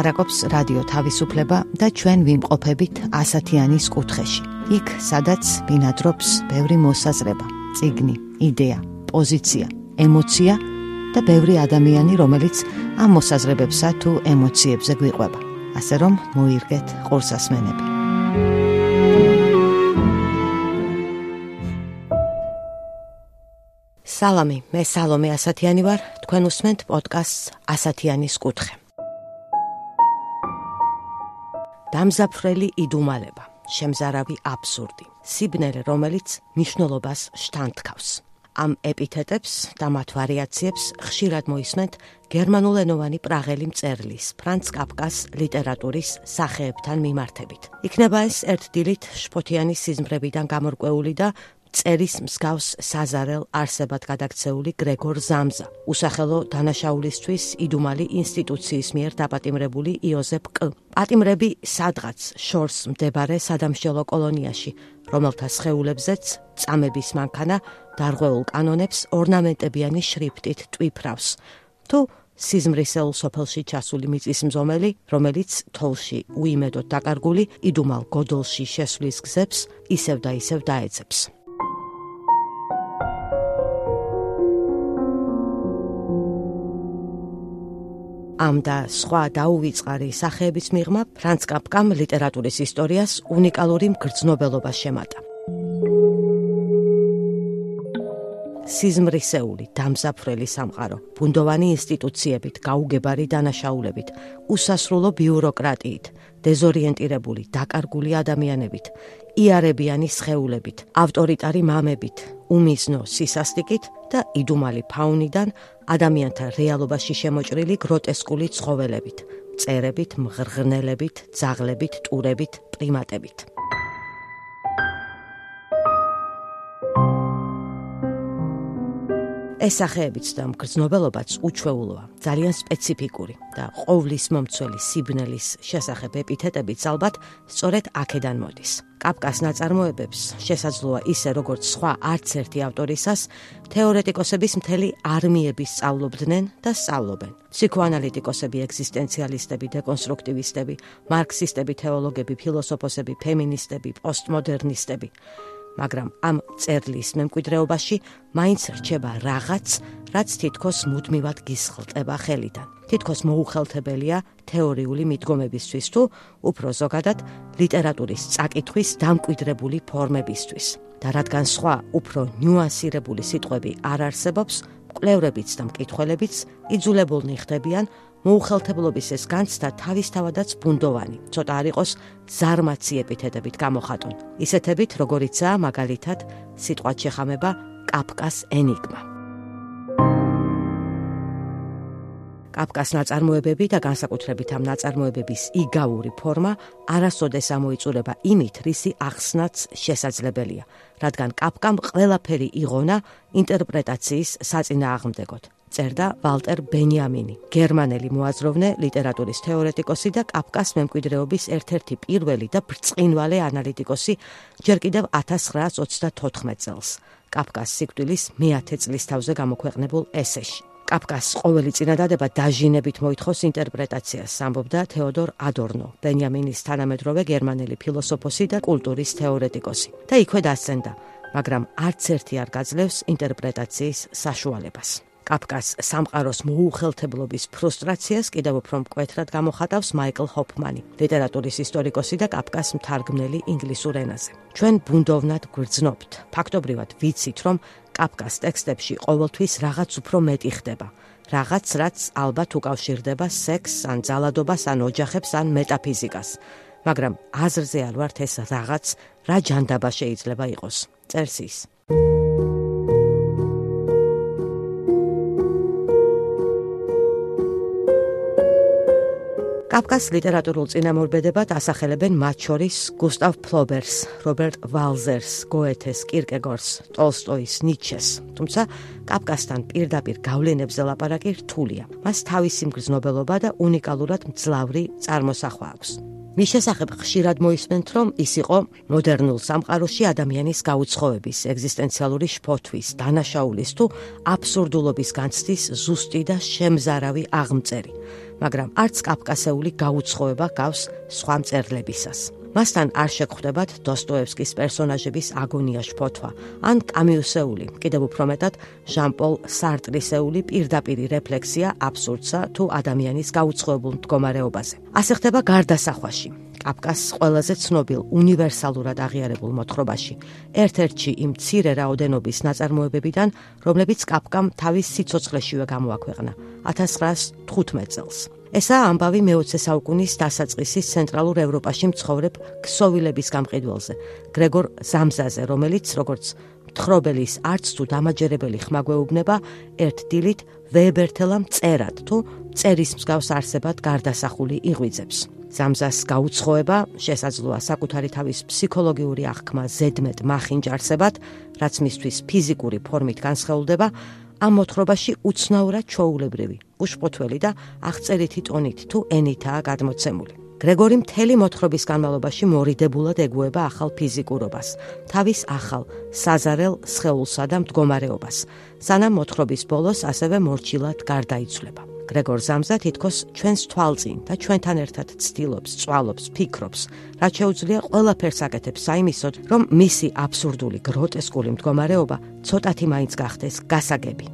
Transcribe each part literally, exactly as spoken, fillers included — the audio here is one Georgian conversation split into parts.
ლაპარაკობს რადიო თავისუფლება და ჩვენ ვიმყოფებით ასათიანის კუთხეში. იქ, სადაც ბინადრობს ბევრი მოსაზრება, წიგნი, იდეა, პოზიცია, ემოცია და ბევრი ადამიანი, რომელიც ამ მოსაზრებებსა თუ ემოციებზე გვიყვება. ასე რომ მოირგეთ ყურსასმენები. სალამი, მე სალომე ასათიანი ვარ, თქვენ უსმენთ პოდკასტს ასათიანის კუთხე. დამზაფრელი იდუმალება, შემზარავი აბსურდი, სიბნელე, რომელიც მნიშვნელობას შთანთქავს. ამ ეპითეტებს და მათ ვარიაციებს ხშირად მოისმენთ გერმანულენოვანი პრაღელი მწერლის ფრანც კაფკას ლიტერატურის სახეებთან მიმართებით. იქნება ეს ერთ დილით შფოთიანი სიზმრებიდან გამორკვეული და წერის მსგავს საზარელ არსებად გადაქცეული გრეგორ ზამზა, usახელო დანაშაულისთვის იდუმალი ინსტიტუციის მიერ დაპატიმრებული იოზეფ კ. პატიმრები სადღაც შორს მდებარე სადამსჯელო კოლონიაში, რომელთა სხეულებზეც წამების მანქანა დარღვეულ კანონებს ორნამენტებიანი შრიფტით ტვიფრავს, თუ სიზმრისეულ სოფელში ჩასული მიწისმზომელი, რომელიც თოლში უიმედოდ დაკარგული იდუმალ გოდოლში შესვლის გზებს ისევ და ისევ დაეძებს. ამ და სხვა დაუვიწყარი სახეების მიღმა ფრანც კაფკამ ლიტერატურის ისტორიას უნიკალური მგრძნობელობა შემატა. სიზმრისეული, დამზაფრელი სამყარო, ბუნდოვანი ინსტიტუციებით, გაუგებარი დანაშაულებით, უსასრულო ბიუროკრატიით, დეზორიენტირებული, დაკარგული ადამიანებით, იარებიანი სხეულებით, ავტორიტარი მამებით, უმიზნო სისასტიკით და იდუმალი ფაუნიდან ადამიანთა რეალობაში შემოჭრილი გროტესკული ცხოველებით, მწერებით, მღრღნელებით, ძაღლებით, ტურებით, პრიმატებით. ეს სახეებიც და მგრძნობელობაც უჩვეულოა, ძალიან სპეციფიკური და ყოვლის მომცველი სიბნელის შესახებ ეპითეტებიც ალბათ სწორედ აქედან მოდის. კაფკას ნაწარმოებებს შესაძლოა ისე როგორც სხვა არც ერთი ავტორისას თეორეტიკოსების მთელი არმიები სწავლობდნენ და სწავლობენ. ფსიქოანალიტიკოსები, ეგზისტენციალისტები, დეკონსტრუქტივისტები, მარქსისტები, თეოლოგები, ფილოსოფოსები, ფემინისტები, პოსტმოდერნისტები. მაგრამ ამ წერლის მემკვიდრეობაში მაინც რჩება რაღაც, რაც თითქოს მუდმივად გისხლტება ხელიდან. თითქოს მოუხელთებელია თეორიული მიდგომებისთვის თუ უფრო ზოგადად ლიტერატურის წაკითხვის დამკვიდრებული ფორმებისთვის. და რადგან სხვა უფრო ნიუანსირებული სიტყვები არ არსებობს, მკვლევრებიც და მკითხველებიც იძულებულნი ხდებიან მოუხელთებლობის ეს განცდა თავისთავადაც ბუნდოვანი, ცოტა არ იყოს ზარმაცი ეპითეტებით გამოხატონ, ისეთებით როგორიცაა მაგალითად სიტყვად შეხამება კაფკას ენიგმა. კაფკას ნაწარმოებები და განსაკუთრებით ამ ნაწარმოებების იგავური ფორმა არასოდეს ამოიწურება იმით, რისი ახსნაც შესაძლებელია, რადგან კაფკამ ყველაფერი იღონა ინტერპრეტაციის საწინააღმდეგოდ. წერდა ვალტერ ბენიამინი, გერმანელი მოაზროვნე, ლიტერატურის თეორეტიკოსი და კაფკას მემკვიდრეობის ერთ-ერთი პირველი და ბრწყინვალე ანალიტიკოსი ჯერ კიდევ ათას ცხრაას ოცდათოთხმეტ წელს, კაფკას სიკვდილის მეათე წლისთავზე გამოქვეყნებულ ესეში. კაფკას ყოველი წინადადება დაჟინებით მოითხოვს ინტერპრეტაციას, ამბობდა თეოდორ ადორნო, ბენიამინის თანამედროვე გერმანელი ფილოსოფოსი და კულტურის თეორეტიკოსი. და იქვე დასცენდა, მაგრამ არც ერთი არ გაძლევს ინტერპრეტაციის საშუალებას. კაფკას სამყაროს მოუხელთებლობის ფრუსტრაციას კიდევ უფრო მკვეთრად გამოხატავს მაიკლ ჰოფმანი, ლიტერატურის ისტორიკოსი და კაფკას მთარგმნელი ინგლისურ ენაზე. ჩვენ ბუნდოვნად გვგრძნობთ, ფაქტობრივად ვიცით, რომ კაფკას ტექსტებში ყოველთვის რაღაც უფრო მეტი ხდება, რაღაც, რაც ალბათ უკავშირდება სექსს, ან ძალადობას, ან ოჯახებს, ან მეტაფიზიკას. მაგრამ აზრზე არ ვართ ეს რაღაც რა ჯანდაბა შეიძლება იყოს, წერს ის. კაფკას ლიტერატურულ წინამორბედებად ასახელებენ მათ შორის გუსტავ ფლობერს, რობერტ ვალზერს, გოეთეს, კირკეგორს, ტოლსტოის, ნიცშეს. თუმცა კაფკასთან პირდაპირ გავლენებზე ლაპარაკი რთულია. მას თავისი მგრძნობელობა და უნიკალურად მძლავრი წარმოსახვა აქვს. მის შესახებ ხშირად მოისმენთ, რომ ის იყო მოდერნულ სამყაროში ადამიანის გაუცხოების, ეგზისტენციალური შფოთვის, დანაშაულის თუ აბსურდულობის განცდის ზუსტი და შემზარავი აღმწერი, მაგრამ არც კაფკასეული გაუცხოება გავს სხვა მწერლებისას. მასთან არ შეგხვდებათ დოსტოევსკის პერსონაჟების აგონია შფოთვა, ან კამიუსეული, კიდევ უფრო მეტად ჟან-პოლ სარტრისეული პირდაპირი რეფლექსია აბსურდსა თუ ადამიანის გაუცხოებულ მდგომარეობაზე. ასე ხდება გარდასახვაში. კაფკას ყველაზე ცნობილ უნივერსალურად აღიარებულ მოთხრობაში, ერთ-ერთში იმ მცირე რაოდენობის ნაწარმოებებიდან, რომლებიც კაფკამ თავის სიცოცხლეშივე გამოაქვეყნა ათას ცხრაას თხუთმეტ წელს. ესაა ამბავი მეოცე საუკუნის დასაწყისის ცენტრალურ ევროპაში მცხოვრებ ქსოვილების გამყიდველზე, გრეგორ ზამზაზე, რომელიც, როგორც მთხრობელის არც თუ დამაჯერებელი ხმა გვეუბნება, ერთ დილით ვეებერთელა მწერად თუ მწერის მსგავს არსებად გარდასახული იღვიძებს. ზამზას გაუცხოება შესაძლოა საკუთარი თავის ფსიქოლოგიური აღქმა ზედმეტ მახინჯ არსებად, რაც მისთვის ფიზიკური ფორმით განსხეულდება, ამ მოთხრობაში უცნაურად ჩვეულებრივი, უშფოთველი და აღწერითი ტონით თუ ენითაა გადმოცემული. გრეგორი მთელი მოთხრობის განმავლობაში მორიდებულად ეგუება ახალ ფიზიკურობას, თავის ახალ, საზარელ სხეულსა და მდგომარეობას, სანამ მოთხრობის ბოლოს ასევე მორჩილად გარდაიცვლება. გრეგორ ზამზა თითქოს ჩვენს თვალწინ და ჩვენთან ერთად ცდილობს, წვალობს, ფიქრობს, რაც შეუძლია ყველაფერს აკეთებს საიმისოდ, რომ მისი აბსურდული, გროტესკული მდგომარეობა ცოტათი მაინც გახდეს გასაგები.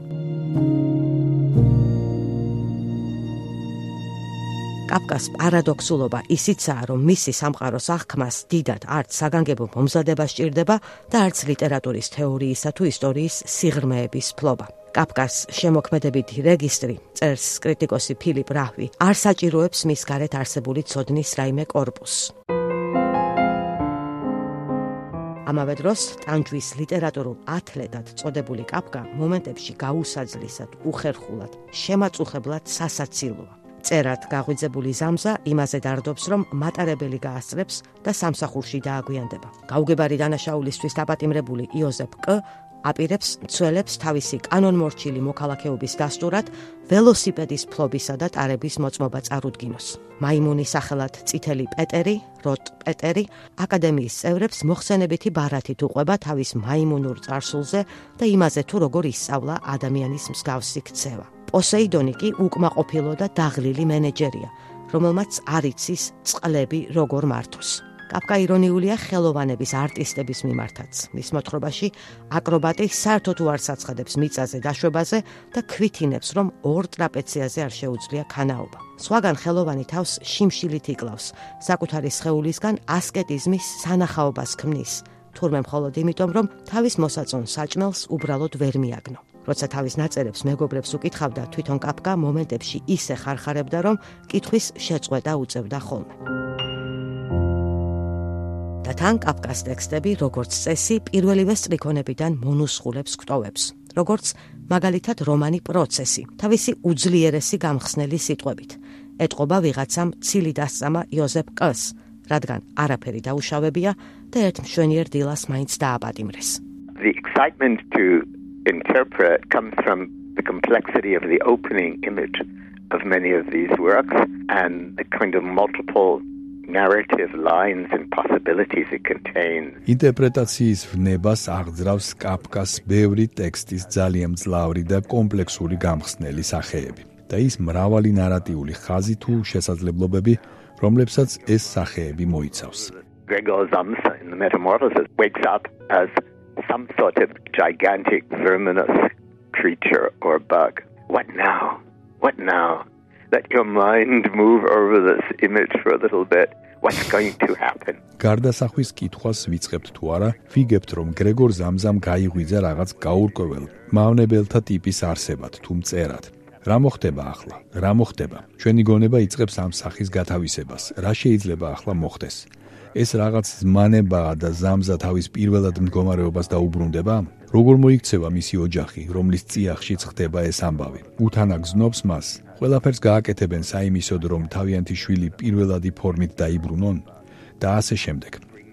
კაფკას პარადოქსულობა ისიცაა, რომ მისი სამყაროს აღქმას დიდად არც საგანგებო მომზადება სჭირდება და არც ლიტერატურის თეორიისა თუ ისტორიის სიღრმეების ფლობა. კაფკას შემოქმედებითი რეგისტრი, წერს კრიტიკოსი ფილიპ რაჰვი, არ საჭიროებს მის გარეთ არსებული ცოდნის რაიმე კორპუსს. ამავე დროს ტანჯვის ლიტერატურულ ათლეტად წოდებული კაფკა მომენტებში გაუსაძლისად, უხერხულად, შემაწუხებლად სასაცილოა. წერად გაღვიძებული ზამზა იმაზე დარდობს, რომ მატარებელი გაასწრებს და სამსახურში დააგვიანდება. გაუგებარი დანაშაულისთვის დაპატიმრებული იოზეფ კ აპირებს მცველებს თავისი კანონმორჩილი მოქალაქეობის დასტურად ველოსიპედის ფლობისა და ტარების მოწმობა წარუდგინოს. მაიმუნის სახელად წითელი პეტერი, როტ პეტერი, აკადემიის წევრებს მოხსენებითი ბარათით უყვება თავის მაიმუნურ წარსულზე და იმაზე თუ როგორ ისწავლა ადამიანის მსგავსი ქცევა. პოსეიდონი კი უკმაყოფილო და დაღლილი მენეჯერია, რომელმაც არ იცის წყლები როგორ მართოს. კაფკა ირონიულია ხელოვანების არტისტების მიმართაც. მის მოთხრობაში აკრობატი საერთოდ უარს აცხადებს მიწაზე დაშვებაზე და ქვითინებს, რომ ორ ტრაპეციაზე არ შეუძლია ქანაობა. სხვაგან ხელოვანი თავს შიმშილით იკლავს, საკუთარი სხეულისგან ასკეტიზმის სანახაობას ქმნის, თურმე მხოლოდ იმიტომ, რომ თავის მოსაწონ საჭმელს უბრალოდ ვერ მიაგნო. როცა თავის ნაწერებს მეგობრებს უკითხავდა, თვითონ კაფკა მომენტებში ისე ხარხარებდა, რომ კითხვის შეწყვეტა უწევდა ხოლმე. და თან კაფკას ტექსტები, როგორც წესი, პირველივე სტრიქონებიდან მონუსხულებს გვტოვებს, როგორც მაგალითად რომანი პროცესი, თავისი უძლიერესი გამხსნელი სიტყვებით. ეტყობა ვიღაცამ ცილი დასწამა იოზეფ კ-ს, რადგან არაფერი დაუშავებია და ერთ მშვენიერ დილას მაინც დააპატიმრეს. The excitement to interpret comes from the complexity of the opening image of many of these works and the kind of multiple narrative lines and possibilities it contains. ინტერპრეტაციის ვნებას აღძრავს კაფკას ბევრი ტექსტის ძალიან მძლავრი და კომპლექსური გამხსნელი სახეები და ის მრავალი ნარატიული ხაზი თუ შესაძლებლობები, რომლებსაც ეს სახეები მოიცავს. Gregor Samsa in the Metamorphosis wakes up as some sort of gigantic verminous creature or bug. What now? What now? Let your mind move over this image for a little bit. What's going to happen? გარდასახვის კითხვას ვიწყებთ თუ არა, ვიგებთ, რომ გრეგორ ზამზამ გაიღვიძა რაღაც გაურკვეველ, მავნებელთა ტიპის არსებად თუ მწერად. რა მოხდება ახლა? რა მოხდება? ჩვენი გონება იწყებს ამ სახის გათავისებას. რა შეიძლება ახლა მოხდეს? ეს რაღაც ზმანებაა და ზამზა თავის პირველად მდგომარეობას დაუბრუნდება? როგორ მოიქცევა მისი ოჯახი, რომლის წიაღშიც ხდება ეს ამბავი? უთანა გზნობს მას? ყველაფერს გააკეთებენ საიმისოდ, რომ თავიანთი შვილი პირველადი ფორმით დაიბრუნონ და ასე შემდეგ.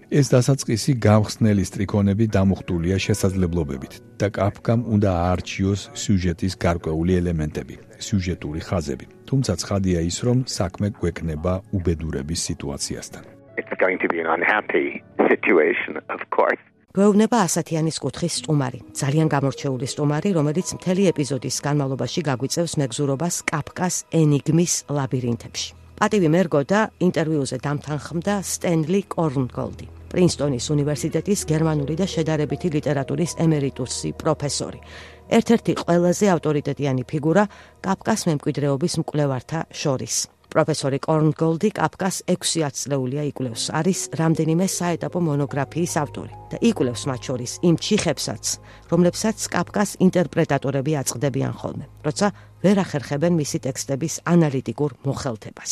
ეს დასაწყისი გამხსნელი სტრიქონები დამუხტულია შესაძლებლობებით და კაფკამ უნდა აარჩიოს სიუჟეტის გარკვეული ელემენტები, სიუჟეტური ხაზები. თუმცა ცხადია ის, რომ საქმე გვექნება უბედურების სიტუაციასთან. It's going to be an unhappy situation, of course. გვეუბნება ასათიანის კუთხის სტუმარი, ძალიან გამორჩეული სტუმარი, რომელიც მთელი ეპიზოდის განმავლობაში გაგვიწევს მეგზურობას კაფკას ენიგმის ლაბირინთებში. პატივი მერგო და ინტერვიუზე დამთანხმდა სტენლი კორნგოლდი, პრინსტონის უნივერსიტეტის გერმანული და შედარებითი ლიტერატურის ემერიტუსი პროფესორი. ერთ-ერთი ყველაზე ავტორიტეტიანი ფიგურა კაფკას მემკვიდრეობის მკვლევართა შორის. პროფესორი კორნგოლდი კაფკას ექვსი ათწლეულია იკვლევს, არის რამდენიმე საეტაპო მონოგრაფიის ავტორი და იკვლევს მათ შორის იმ ჩიხებსაც, რომლებსაც კაფკას ინტერპრეტატორები აწყდებიან ხოლმე, როცა ვერ ახერხებენ მისი ტექსტების ანალიტიკურ მოხელთებას.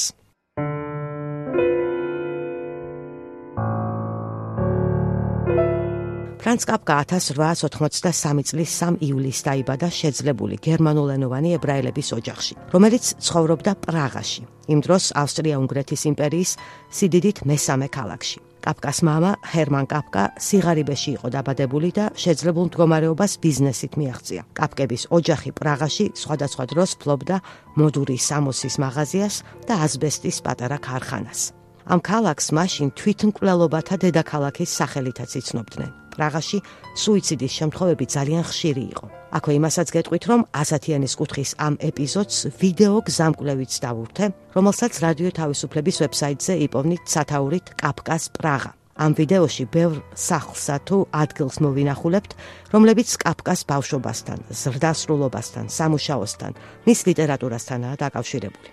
ფრანც კაფკა ათას რვაას ოთხმოცდასამი წლის სამი ივლისს დაიბადა შეძლებული გერმანულენოვანი ებრაელების ოჯახში, რომელიც ცხოვრობდა პრაღაში, იმ დროს ავსტრია-უნგრეთის იმპერიის სიდიდით მესამე ქალაქში. კაფკას მამა, ჰერმან კაფკა, სიღარიბეში იყო დაბადებული და შეძლებულ მდგომარეობას ბიზნესით მიაღწია. კაფკების ოჯახი პრაღაში სხვადასხვა დროს ფლობდა მოდური სამოსის მაღაზიას და ასბესტის პატარა ქარხანას. ამ ქალაქს მაშინ თვითმკვლელობათა დედაქალაქის სახელითაც იცნობდნენ. პრაღაში სუიციდის შემთხვევები ძალიან ხშირი იყო. აქვე იმასაც გეტყვით, რომ ასათიანის კუთხის ამ ეპიზოდს ვიდეო გზამკვლევით დავურთე, რომელსაც რადიო თავისუფლების ვებსაიტზე იპოვნით სათაურით კაფკას პრაღა. ამ ვიდეოში ბევრ სახლსა თუ ადგილს მოვინახულებთ, რომლებიც კაფკას ბავშვობასთან, ზრდასრულობასთან, სამუშაოსთან, მის ლიტერატურასთანაა დაკავშირებული.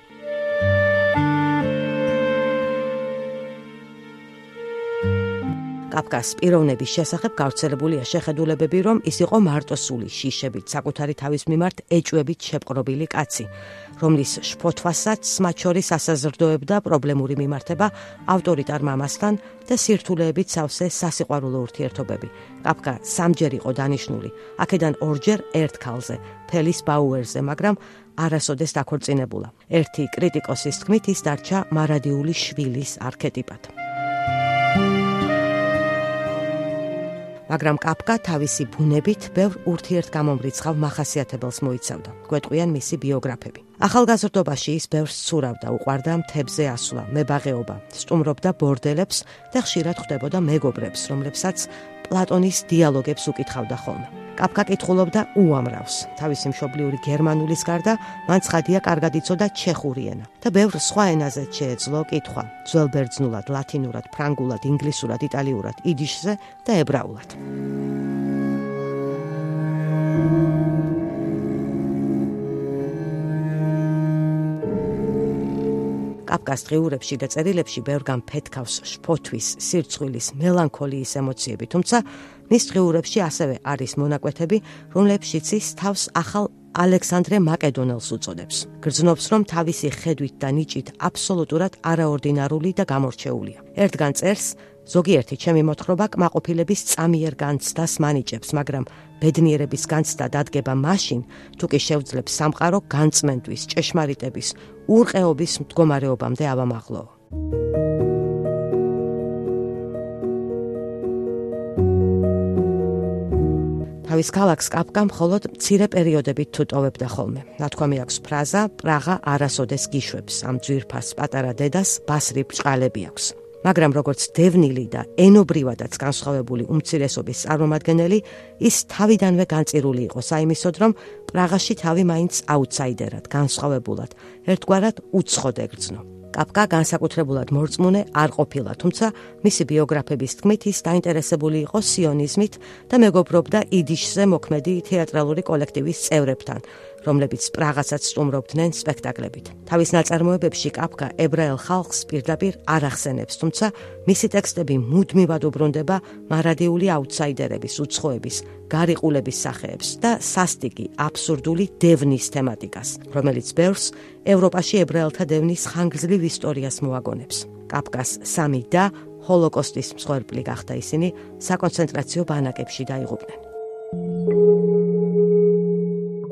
კაფკას პიროვნების შესახებ გავრცელებულია შეხედულებები, რომ ის იყო მარტოსული შიშებით, საკუთარი თავის მიმართ ეჭვებით შეპყრობილი კაცი, რომლის შფოთვასაც მათ შორის ასაზრდოებდა პრობლემური მიმართება ავტორიტარ მამასთან და სირთულეებით სავსე სასიყვარულო ურთიერთობები. კაფკა სამჯერ იყო დანიშნული, აქედან ორჯერ ერთ ქალზე, ფელის ბაუერზე, მაგრამ არასოდეს დაქორწინებულა. ერთი კრიტიკოსის თქმით, ის დარჩა მარადიული შვილის არქეტიპად. მაგრამ კაფკა თავისი ბუნებით ბევრ ურთიერთგამომრიცხავ მახასიათებელს მოიცავდა. გვეტყვიან მისი ბიოგრაფები. ახალგაზრდობაში ის ბევრს ცურავდა, უყვარდა მთებზე ასვლა, მებაღეობა, სტუმრობდა ბორდელებს და ხშირად ხვდებოდა მეგობრებს, რომლებსაც პლატონის დიალოგებს უკითხავდა ხოლმე. კაფკა კითხულობდა უამრავს. თავისი მშობლიური გერმანულის გარდა, მან ცხადია კარგად იცოდა ჩეხური ენა და ბევრ სხვა ენაზეც შეეძლო კითხვა, ძველ ბერძნულად, ლათინურად, ფრანგულად, ინგლისურად, იტალიურად, იდიშზე და ებრაულად. კაფკას დღიურებში და წერილებში ბევრგან ფეთქავს შფოთვის, სირცხვილის, მელანქოლიის ემოციები, თუმცა მის დღიურებში ასევე არის მონაკვეთები, რომლებშიც ის თავს ახალ ალექსანდრე მაკედონელს უწოდებს. გრძნობს, რომ თავისი ხედვით და ნიჭით აბსოლუტურად არაორდინარული და გამორჩეულია. ერთგან წერს, ზოგიერთი ჩემი მოთხრობა კმაყოფილების წამიერ განცდას მანიჭებს, მაგრამ ბედნიერების განცდა დადგება მაშინ, თუ კი შევძლებს სამყარო განწმენდვის, ჭეშმარიტების, ურყეობის მდგომარეობამდე ავამაღლო. თავის ქალაქს კაფკა მხოლოდ მცირე პერიოდებით თუ ტოვებდა ხოლმე. ნათქვამი აქვს ფრაზა, პრაღა არასოდეს გიშვებს, ამ ძვირფას პატარა დედას ბასრი ბრჭყალები აქვს. მაგრამ როგორც დევნილი და ენობრივადაც განსხვავებული უმცირესობის წარმომადგენელი, ის თავიდანვე განწირული იყო საიმისოდ, რომ პრაღაში თავი მაინც აუთსაიდერად, განსხვავებულად, ერთგვარად უცხოდ ეგრძნო. კაფკა განსაკუთრებულად მორწმუნე არ ყოფილა, თუმცა მისი ბიოგრაფების თქმით ის დაინტერესებული იყო სიონიზმით და მეგობრობდა იდიშზე მოქმედი თეატრალური კოლექტივის წევრებთან, რომლებიც პრაღასაც სტუმრობდნენ სპექტაკლებით. თავის ნაწარმოებებში კაფკა ებრაელ ხალხს პირდაპირ არ ახსენებს, თუმცა მისი ტექსტები მუდმივად უბრუნდება მარადიული აუთსაიდერების, უცხოების, გარიყულების სახეებს და სასტიკი, აბსურდული დევნის თემატიკას, რომელიც ბევრს ევროპაში ებრაელთა დევნის ხანგრძლივ ისტორიას მოაგონებს. კაფკას სამი და ჰოლოკოსტის მსხვერპლი გახდა ისინი, საკონცენტრაციო ბანაკებში დაიღუპნენ.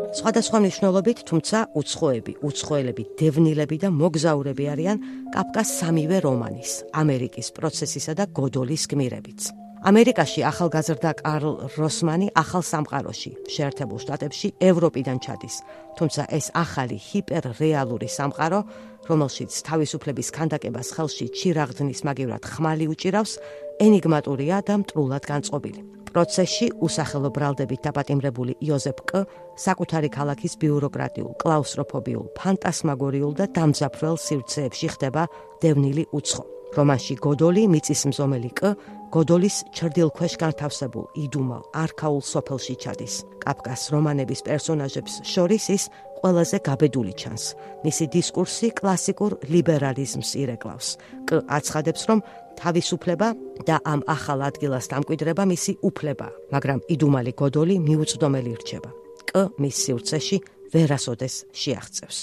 სხვადასხვა მნიშვნელობით, თუმცა უცხოები, უცხოელები, დევნილები და მოგზაურები არიან კაფკას სამივე რომანის, ამერიკის პროცესისა და გოდოლის გმირებიც. ამერიკაში ახალგაზრდა კარლ როსმანი ახალ სამყაროში, შეერთებულ შტატებში, ევროპიდან ჩადის, თუმცა ეს ახალი ჰიპერრეალური სამყარო, რომელშიც თავისუფლების ქანდაკებას ხელში ჩირაღდნის მაგივრად ხმალი უჭირავს, ენიგმატურია და მტრულად განწყობილი. პროცესში usახელო ბრალდებით დაპატიმრებული იოზეფ კ. საკუთარი ქალაქის ბიუროკრატიულ, კლაუსტროფობიულ, ფანტასმაგორიულ და დამძაფრველ სივრცეებში ხდება დევნილი უცხო. რომანში გოდოლი, მიწისმზომელი კ. გოდოლის ჩრდილქვეშ განთავსებულ იდუმალ არქაულ სოფელში ჩადის. კაფკას რომანების პერსონაჟებს შორის ის ყველაზე გაბედული ჩანს. მისი დისკურსი კლასიკურ ლიბერალიზმს ირეკლავს. კ. აცხადებს, რომ თავისუფლება და ამ ახალ ადგილას დამკვიდრება მისი უფლებაა, მაგრამ იდუმალი გოდოლი მიუწვდომელი რჩება. კ. მის სივრცეში ვერასოდეს შეაღწევს.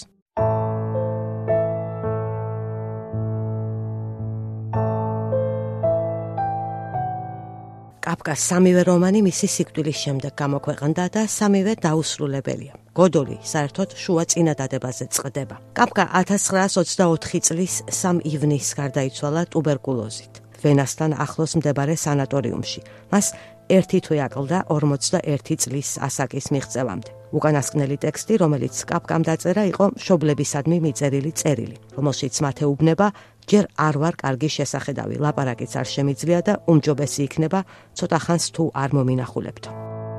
კაფკას სამივე რომანი მისი სიკვდილის შემდეგ გამოქვეყნდა და სამივე დაუსრულებელია. გოდოლი საერთოდ შუა წინადადებაზე წყდება. კაფკა ათას ცხრაას ოცდაოთხი წლის სამი ივნისს გარდაიცვალა ტუბერკულოზით, ვენასთან ახლოს მდებარე სანატორიუმში. მას ერთი თვე აკლდა ორმოცდაერთი წლის ასაკის მიღწევამდე. უკანასკნელი ტექსტი, რომელიც კაფკამ დაწერა, იყო მშობლებისადმი მიწერილი წერილი, რომელშიც მათეუბნება ჯერ არ ვარ კარგი შესახედავი, ლაპარაკიც არ შემიძლია და უმჯობესი იქნება ცოტა ხანს თუ არ მომინახულებდო.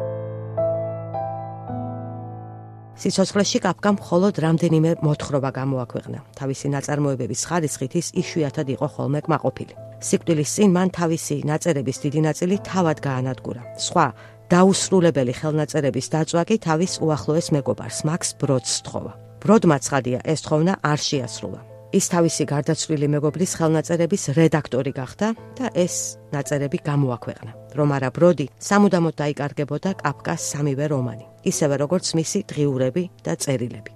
სიცოცხლეში კაფკამ მხოლოდ რამდენიმე მოთხრობა გამოაქვეყნა. თავისი ნაწარმოებების ხარისხით ის იშვიათად იყო ხოლმე კმაყოფილი. სიკვდილის წინ მან თავისი ნაწერების დიდი ნაწილი თავად გაანადგურა. სხვა დაუსრულებელი ხელნაწერების დაწვა კი თავის უახლოეს მეგობარს, მაქს ბროდს სთხოვა. ბროდმა ცხადია, ეს თხოვნა არ შეასრულა. ის თავისი გარდაცვლილი მეგობრის ხელნაწერების რედაქტორი გახდა და ეს ნაწერები გამოაქვეყნა. რომ არა ბროდი, სამუდამოდ დაიკარგებოდა კაფკას სამივე რომანი, ისევე როგორც მისი დღიურები და წერილები.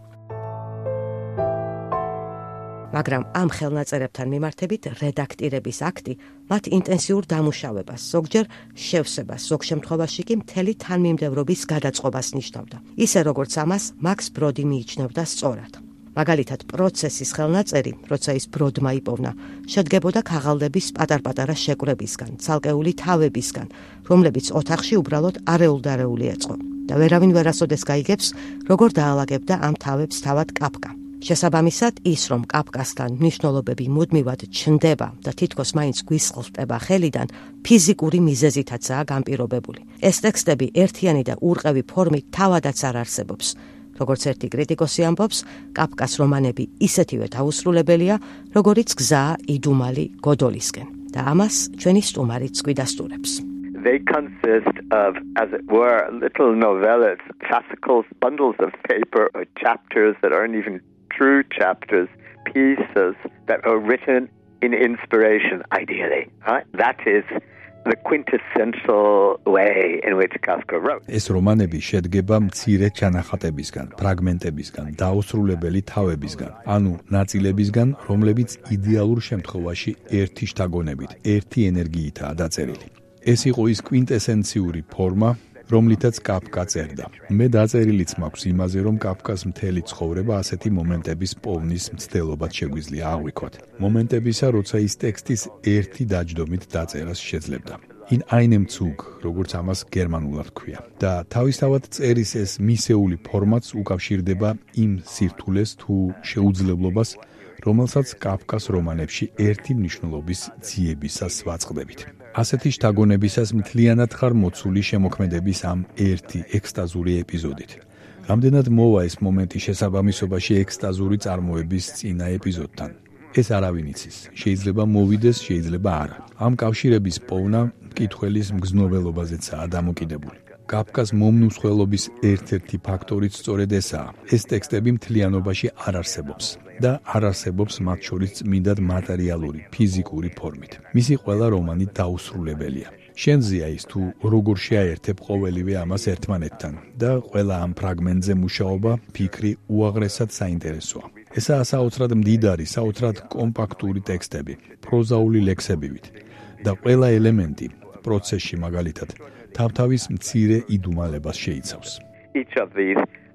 მაგრამ ამ ხელნაწერებთან მიმართებით რედაქტირების აქტი მათ ინტენსიურ დამუშავებას, ზოგჯერ შევსებას, ზოგ შემთხვევაში კი მთელი თანმიმდევრობის გადაწყობას ნიშნავდა. ისე როგორც ამას მაქს ბროდი მიიჩნევდა სწორად. მაგალითად, პროცესის ხელნაწერი, როცა ის ბროდმა იპოვნა, შედგებოდა ქაღალდების პატარ-პატარა შეკვრებისგან, ცალკეული თავებისგან, რომლებიც ოთახში უბრალოდ არეულ-დარეული ეწყო და ვერავინ ვერასოდეს გაიგებს, როგორ დაალაგებდა ამ თავებს თავად კაფკა. შესაბამისად, ის რომ კაფკასთან მნიშვნელობები მუდმივად ჩნდება და თითქოს მაინც გვისყლტება ხელიდან, ფიზიკური მიზეზითაცაა განპირობებული. ეს ტექსტები ერთიანი და ურყევი ფორმით თავადაც არ არსებობს. როგორც ერთი კრიტიკოსი ამბობს, კაფკას რომანები ისეთივე დაუსრულებელია, როგორიც გზაა იდუმალი გოდოლისკენ. და ამას ჩვენი სტუმარიც გვიდასტურებს. They consist of, as it were, little novellas, classical bundles of paper or chapters that aren't even true chapters, pieces that are written in inspiration, ideally. Right? That is the quintessential way in which Kafka wrote. ეს რომანები შედგება მცირე ჩანახატებისგან, ფრაგმენტებისგან, დაუსრულებელი თავებისგან, ანუ ნაწილებისგან, რომლებიც იდეალურ შემთხვევაში ერთი შთაგონებით, ერთი ენერგიითაა დაწერილი. ეს იყო ის კვინტესენციური ფორმა, რომლითაც კაფკა წერდა. მე დაწერილიც მაქვს იმაზე, რომ კაფკას მთელი ცხოვრება ასეთი მომენტების პოვნის მცდელობად შეგვიძლია აღვიქვათ. მომენტებისა, როცა ის ტექსტის ერთი დაჯდომით დაწერას შეძლებდა. in einem Zug, როგორც ამას გერმანულად ქვია. და თავისთავად წერის ეს მისეული ფორმაც უკავშირდება იმ სირთულეს თუ შეუძლებლობას, რომელსაც კაფკას რომანებში ერთი მნიშვნელობის ძიებისას ვაწყდებით. ასეთი შთაგონებისას მთლიანად ხარ მოცული შემოქმედების ამ ერთი ექსტაზური ეპიზოდით. რამდენად მოვა ეს მომენტი შესაბამისობაში ექსტაზური წარმოების წინა ეპიზოდთან? ეს არავინ იცის. შეიძლება მოვიდეს, შეიძლება არა. ამ კავშირების პოვნა მკითხველის მგზნობელობაზეცაა დამოკიდებული. კაფკას მომნუსხველობის ერთ-ერთი ფაქტორიც სწორედ ესაა. ეს ტექსტები მთლიანობაში არ არსებობს და არ არსებობს მათ შორის წმინდად მატერიალური, ფიზიკური ფორმით. მისი ყველა რომანი დაუსრულებელია. შენზეა ის თუ როგორ შეაერთებ ყოველივე ამას ერთმანეთთან და ყველა ამ ფრაგმენტზე მუშაობა, ფიქრი უაღრესად საინტერესოა. ესაა საოცრად მდიდარი, საოცრად კომპაქტური ტექსტები, პროზაული ლექსებივით და ყველა ელემენტი პროცესში მაგალითად თავთავის მცირე იდუმალებას შეიცავს. Each of these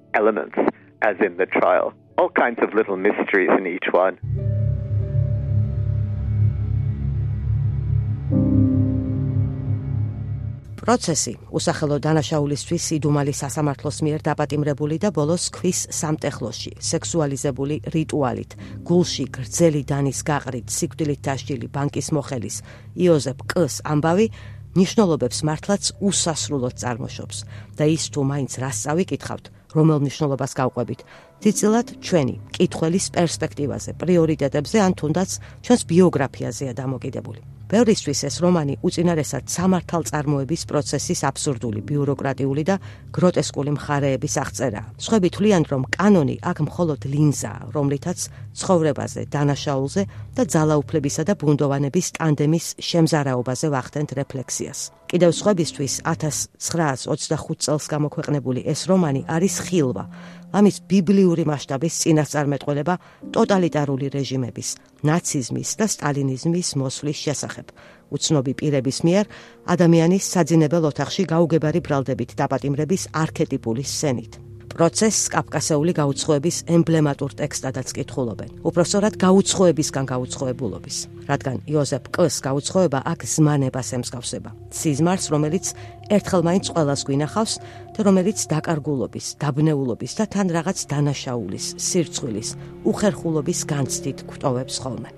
elements as in the trial. All kinds of little mysteries in each one. პროცესი უსახელო დანაშაულისთვის სიდუმალი სასამართლოს მიერ დაპატიმრებული და ბოლოს ქვის სამტეხლოში, სექსუალიზებული რიტუალით, გულში გრძელი დანის გაყრით, სიკვდილით დასჯილი ბანკის მოხელის იოზეფ კ-ს ამბავი ნიშნულობებს მართლაც უსასრულოდ წარმოშობს და ის თუ მაინც რას წავიკითხავთ, რომელ ნიშნულობას გავყვებით, ძილად ჩვენი კითხველის პერსპექტივაზე, პრიორიტეტებზე ან თუნდაც ჩვენს ბიოგრაფიაზეა დამოკიდებული. ბევრისთვის ეს რომანი უწინარესად სამართალწარმოების პროცესის აბსურდული, ბიუროკრატიული და გროტესკული მხარეების აღწერაა. სხვები თვლიან, რომ კანონი აქ მხოლოდ ლინზაა, რომლითაც ცხოვრებაზე, დანაშაულზე და ძალაუფლებისა და ბუნდოვანების ტანდემის შემზარაობაზე ვახდენთ რეფლექსიას. კიდევ სხვებისთვის ათას ცხრაას ოცდახუთ წელს გამოქვეყნებული ეს რომანი არის ხილვა, ამის ბიბლიური მასშტაბის წინასწარმეტყველება ტოტალიტარული რეჟიმების, ნაციზმის და სტალინიზმის მოსვლის შესახებ. უცნობი პირების მიერ ადამიანის საძინებელ ოთახში გაუგებარი ბრალდებით დაპატიმრების არქეტიპული სცენით. პროცესს კავკასეული გაუცხოების ემბლემატურ ტექსტადაც კითხულობენ. უпроსტად გაუცხოებისგან გაუცხოებულობის, რადგან იოზეფ კ-ს გაუცხოება აქ ზმანებას ემსგავსება. სიზმარს, რომელიც ერთხელ მაინც ყველას გვინახავს და რომელიც დაკარგულობის, დაბნეულობის და თან რაღაც დანაშაულის, სირცხვილის, უხერხულობის განცდით გვტოვებს ხოლმე.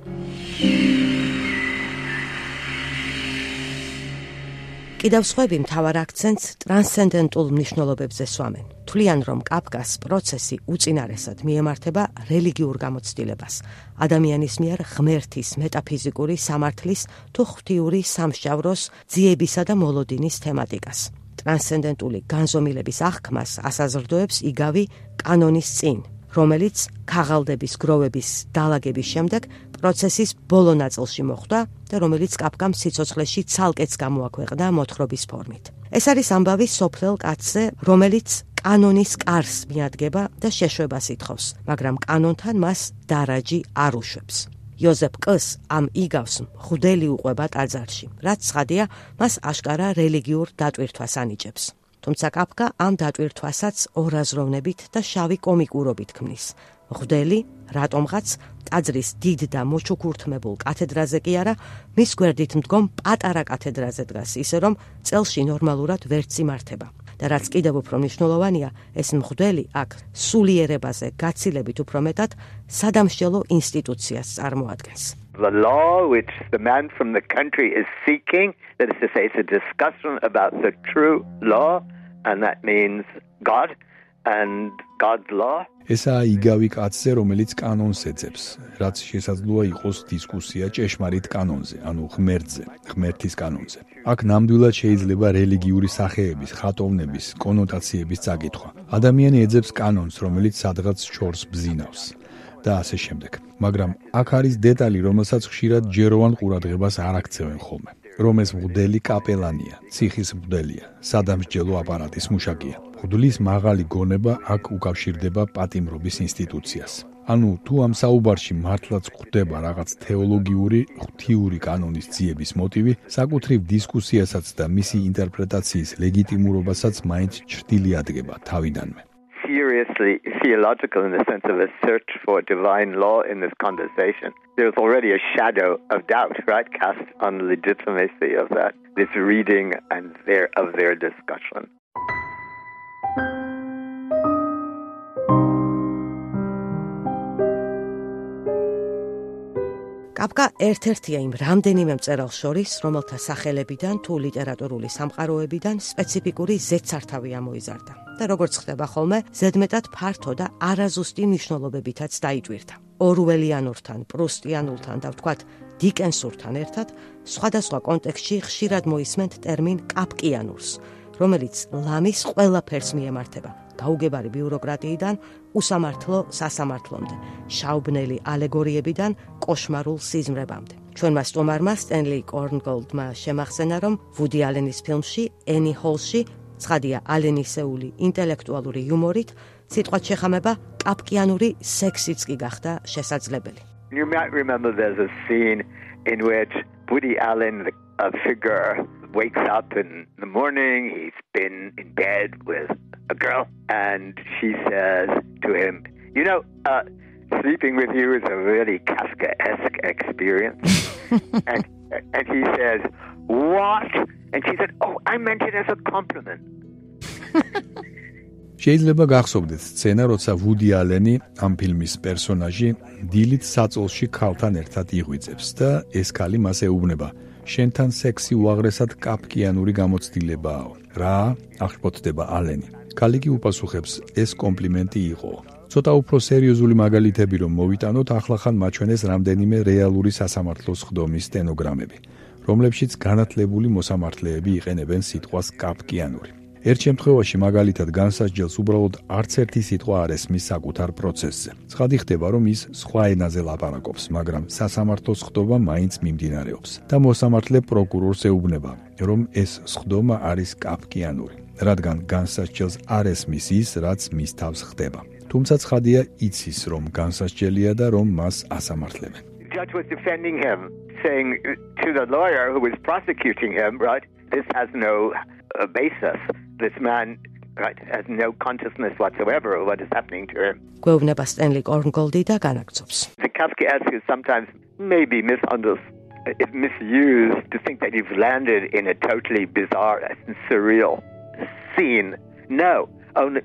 კიდევ სხვები მთავარ აქცენტს ტრანსცენდენტულ მნიშვნელობებზე სვამენ. თვლიან, რომ კაფკას პროცესი უწინარესად მიემართება რელიგიურ გამოცდილებას, ადამიანის მიერ ღმერთის მეტაფიზიკური სამართლის თუ ღვთიური სამსჯავროს ძიებისა და მოლოდინის თემატიკას. ტრანსცენდენტული განზომილების აღქმას ასაზრდოებს იგავი კანონის წინ, რომელიც ქაღალდების გროვების დალაგების შემდეგ პროცესის ბოლო ნაწილში მოხვდა და რომელიც კაფკამ სიცოცხლეში ცალკეც გამოაქვეყნა მოთხრობის ფორმით. ეს არის ამბავი სოფლელ კაცზე, რომელიც კანონის კარს მიადგება და შეშვებას ითხოვს, მაგრამ კანონთან მას დარაჯი არ უშვებს. იოზეფ კ-ს ამ იგავს მღვდელი უყვება ტაძარში, რაც ცხადია, მას აშკარა რელიგიურ დატვირთვას ანიჭებს. თუმცა კაფკა ამ დატვირთვასაც ორაზროვნებით და შავი კომიკურობით ქმნის. მღვდელი, რატომღაც ტაძრის დიდ და მოჩუქურთმებულ კათედრაზე კი არა, მის გვერდით მდგომ პატარა კათედრაზე დგას, ისე რომ წელში ნორმალურად ვერც იმართება. და რაც კიდევ უფრო მნიშვნელოვანია, ეს მღვდელი აქ სულიერებაზე გაცილებით უფრო მეტად სადამსჯელო ინსტიტუციას წარმოადგენს. The law which the man from the country is seeking, that is to say, it's a discussion about the true law, and that means God and God's law. ესაა იგავი კაცზე, რომელიც კანონს ეძებს, რაც შესაძლოა იყოს დისკუსია ჭეშმარიტ კანონზე, ანუ ღმერთზე, ღმერთის კანონზე. აქ ნამდვილად შეიძლება რელიგიური სახეების, ხატოვნების, კონოტაციების წაკითხვა. ადამიანი ეძებს კანონს, რომელიც სადღაც ჩორს ბზინავს და ასე შემდეგ. მაგრამ აქ არის დეტალი, რომელსაც ხშირად ჯეროვან ყურადღებას არ აქცევენ ხოლმე. რომ ეს მღვდელი კაპელანია, ციხის მღვდელია, სადამსჯელო აპარატის მუშაკია. მღვდლის მაღალი გონება აქ უკავშირდება პატიმრობის ინსტიტუციას. ანუ თუ ამ საუბარში მართლაც გვხვდება რაღაც თეოლოგიური, ღვთიური კანონის ძიების მოტივი, საკუთრივ დისკუსიასაც და მისი ინტერპრეტაციის ლეგიტიმურობასაც მაინც ჩრდილი ადგება თავიდანვე. Seriously theological in the sense of a search for divine law in this conversation. There's already a shadow of doubt, right, cast on the legitimacy of that, this reading and their of their discussion. კაფკა ერთ-ერთია იმ რამდენიმე მწერალს შორის, რომელთა სახელებიდან თუ ლიტერატურული სამყაროებიდან სპეციფიკური ზედსართავი ამოიზარდა და როგორც ხდება ხოლმე, ზედმეტად ფართო და არაზუსტი მნიშვნელობებითაც დაიტვირთა. ორუელიანურთან, პრუსტიანულთან და ვთქვათ დიკენსურთან ერთად, სხვადასხვა კონტექსტში ხშირად მოისმენთ ტერმინ კაფკიანურს, რომელიც ლამის ყველაფერს მიემართება. გაუგებარი ბიუროკრატიიდან უსამართლო სასამართლომდე, შაუბნელი ალეგორიებიდან კოშმარულ სიზმრებამდე. ჩვენმა სტუმარმა სტენლი კორნგოლდმა შემახსენა, რომ ვუდი ალენის ფილმში ენი ჰოლში ცხადია ალენისეული ინტელექტუალური იუმორით სიტყვად შეხამება კაფკიანური სექსიც კი გახდა შესაძლებელი. You might remember there's a scene in which Woody Allen, a figure wakes up in the morning, he's been in bed with a girl, and she says to him, you know, uh, sleeping with you is a really Kafkaesque experience. and, and he says, what? And she said, oh, I meant it as a compliment. შეიძლება გახსოვდეთ სცენა, როცა ვუდი ალენი ამ ფილმის პერსონაჟი დილით საწოლში ქალთან ერთად იღვიძებს და ეს ქალი მას ეუბნება: შენთან სექსი უაღრესად კაფკიანური გამოცდილებაა. რა? აღშფოთდება ალენი. ქალი კი უპასუხებს: ეს კომპლიმენტი იყო. ცოტა უფრო სერიოზული მაგალითები რომ მოვიტანოთ, ახლახან მაჩვენეს რამდენიმე რეალური სასამართლოს ხდომის სტენოგრამები, რომლებშიც განათლებული მოსამართლეები იყენებენ სიტყვას კაფკიანური. ერთ შემთხვევაში მაგალითად განსასჯელს უბრალოდ არც ერთი სიტყვა არ ესმის საკუთარ პროცესზე. ცხადი ხდება, რომ ის სხვა ენაზე ლაპარაკობს, მაგრამ სასამართლოს ხდომა მაინც მიმდინარეობს და მოსამართლე პროკურორს ეუბნება, რომ ეს ხდომა არის კაფკიანური, რადგან განსასჯელს არ ესმის ის, რაც მის თავს ხდება. თუმცა ცხადია იცის, რომ განსასჯელია და რომ მას ასამართლებენ. The judge was defending him, saying to the lawyer who was prosecuting him, right, this has no uh, basis. This man, right, has no consciousness whatsoever of what is happening to him. გვეუბნება სტენლი კორნგოლდი და განაგრძობს. The Kafkaesque is sometimes maybe misunderstood, it's misused to think that you've landed in a totally bizarre and surreal scene. No, only,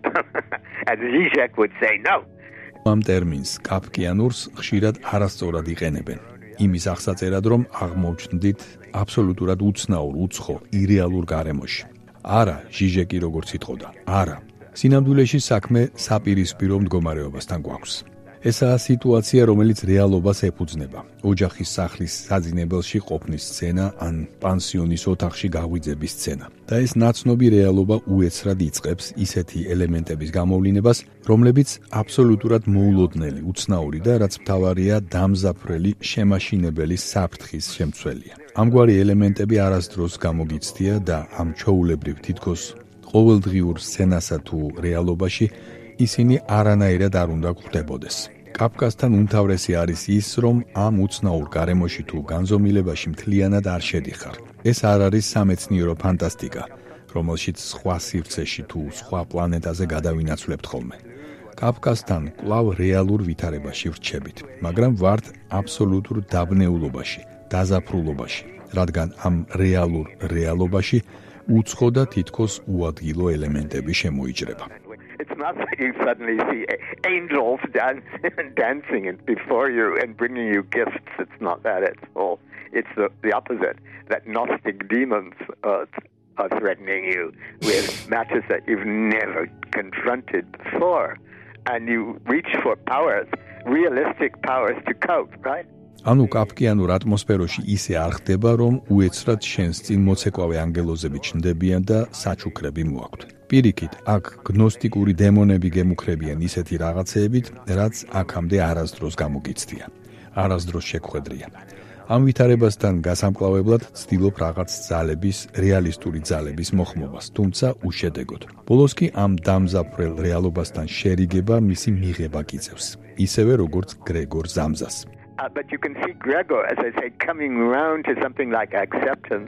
as Zizek would say, no. ამ ტერმინს კაფკიანურს ხშირად არასწორად იყენებენ. იმის აღსაწერად, რომ აღმოჩნდით აბსოლუტურად უცნაურ, უცხო, ირეალურ გარემოში. არა, ჟიჟეკი როგორც იტყოდა, არა. სინამდვილეში საქმე საპირისპირო მდგომარეობასთან გვაქვს. ესაა სიტუაცია, რომელიც რეალობას ეფუძნება. ოჯახის სახლის საძინებელში ყოფნის სცენა ან პანსიონის ოთახში გაღვიძების სცენა. და ეს ნაცნობი რეალობა უეცრად იწყებს ისეთი ელემენტების გამოვლინებას, რომლებიც აბსოლუტურად მოულოდნელი, უცნაური და რაც მთავარია დამზაფრელი შემაშინებელი საფრთხის შემცველია. ამგვარი ელემენტები არასდროს გამოგიცდია და ამ ჩვეულებრივ თითქოს ყოველდღიურ სცენასა თუ რეალობაში ისინი არანაირად არ უნდა გვხვდებოდეს. კაფკასთან უმთავრესი არის ის, რომ ამ უცნაურ გარემოში თუ განზომილებაში მთლიანად არ შედიხარ. ეს არ არის სამეცნიერო ფანტასტიკა, რომელშიც სხვა სივრცეში თუ სხვა პლანეტაზე გადავინაცვლებთ ხოლმე. კაფკასთან კვლავ რეალურ ვითარებაში ვრჩებით, მაგრამ ვართ აბსოლუტურ დაბნეულობაში, დაზაფრულობაში, რადგან ამ რეალურ რეალობაში უცხო და თითქოს უადგილო ელემენტები შემოიჭრება. It's not that you suddenly see angels dance, dancing before you and bringing you gifts. It's not that at all. It's the, the opposite, that Gnostic demons uh, are threatening you with matters that you've never confronted before. And you reach for powers, realistic powers to cope, right? ანუ კაფკიანურ ატმოსფეროში ისე არ ხდება, რომ უეცრად შენს წინ მოცეკვავე ანგელოზები ჩნდებიან და საჩუქრები მოაქვთ. პირიქით, აქ გნოსტიკური დემონები გემუქრებიან ისეთი რაღაცეებით, რაც აქამდე არასდროს გამოგიცდია, არასდროს შეგხვედრია. ამ ვითარებასთან გასამკლავებლად ცდილობ რაღაც ძალების, რეალისტური ძალების მოხმობას, თუმცა უშედეგოდ. ბოლოს კი ამ დამზაფრელ რეალობასთან შერიგება მისი მიღება გიწევს, ისევე როგორც გრეგორ ზამზას. Uh, but you can see Gregor, as I say, coming around to something like acceptance.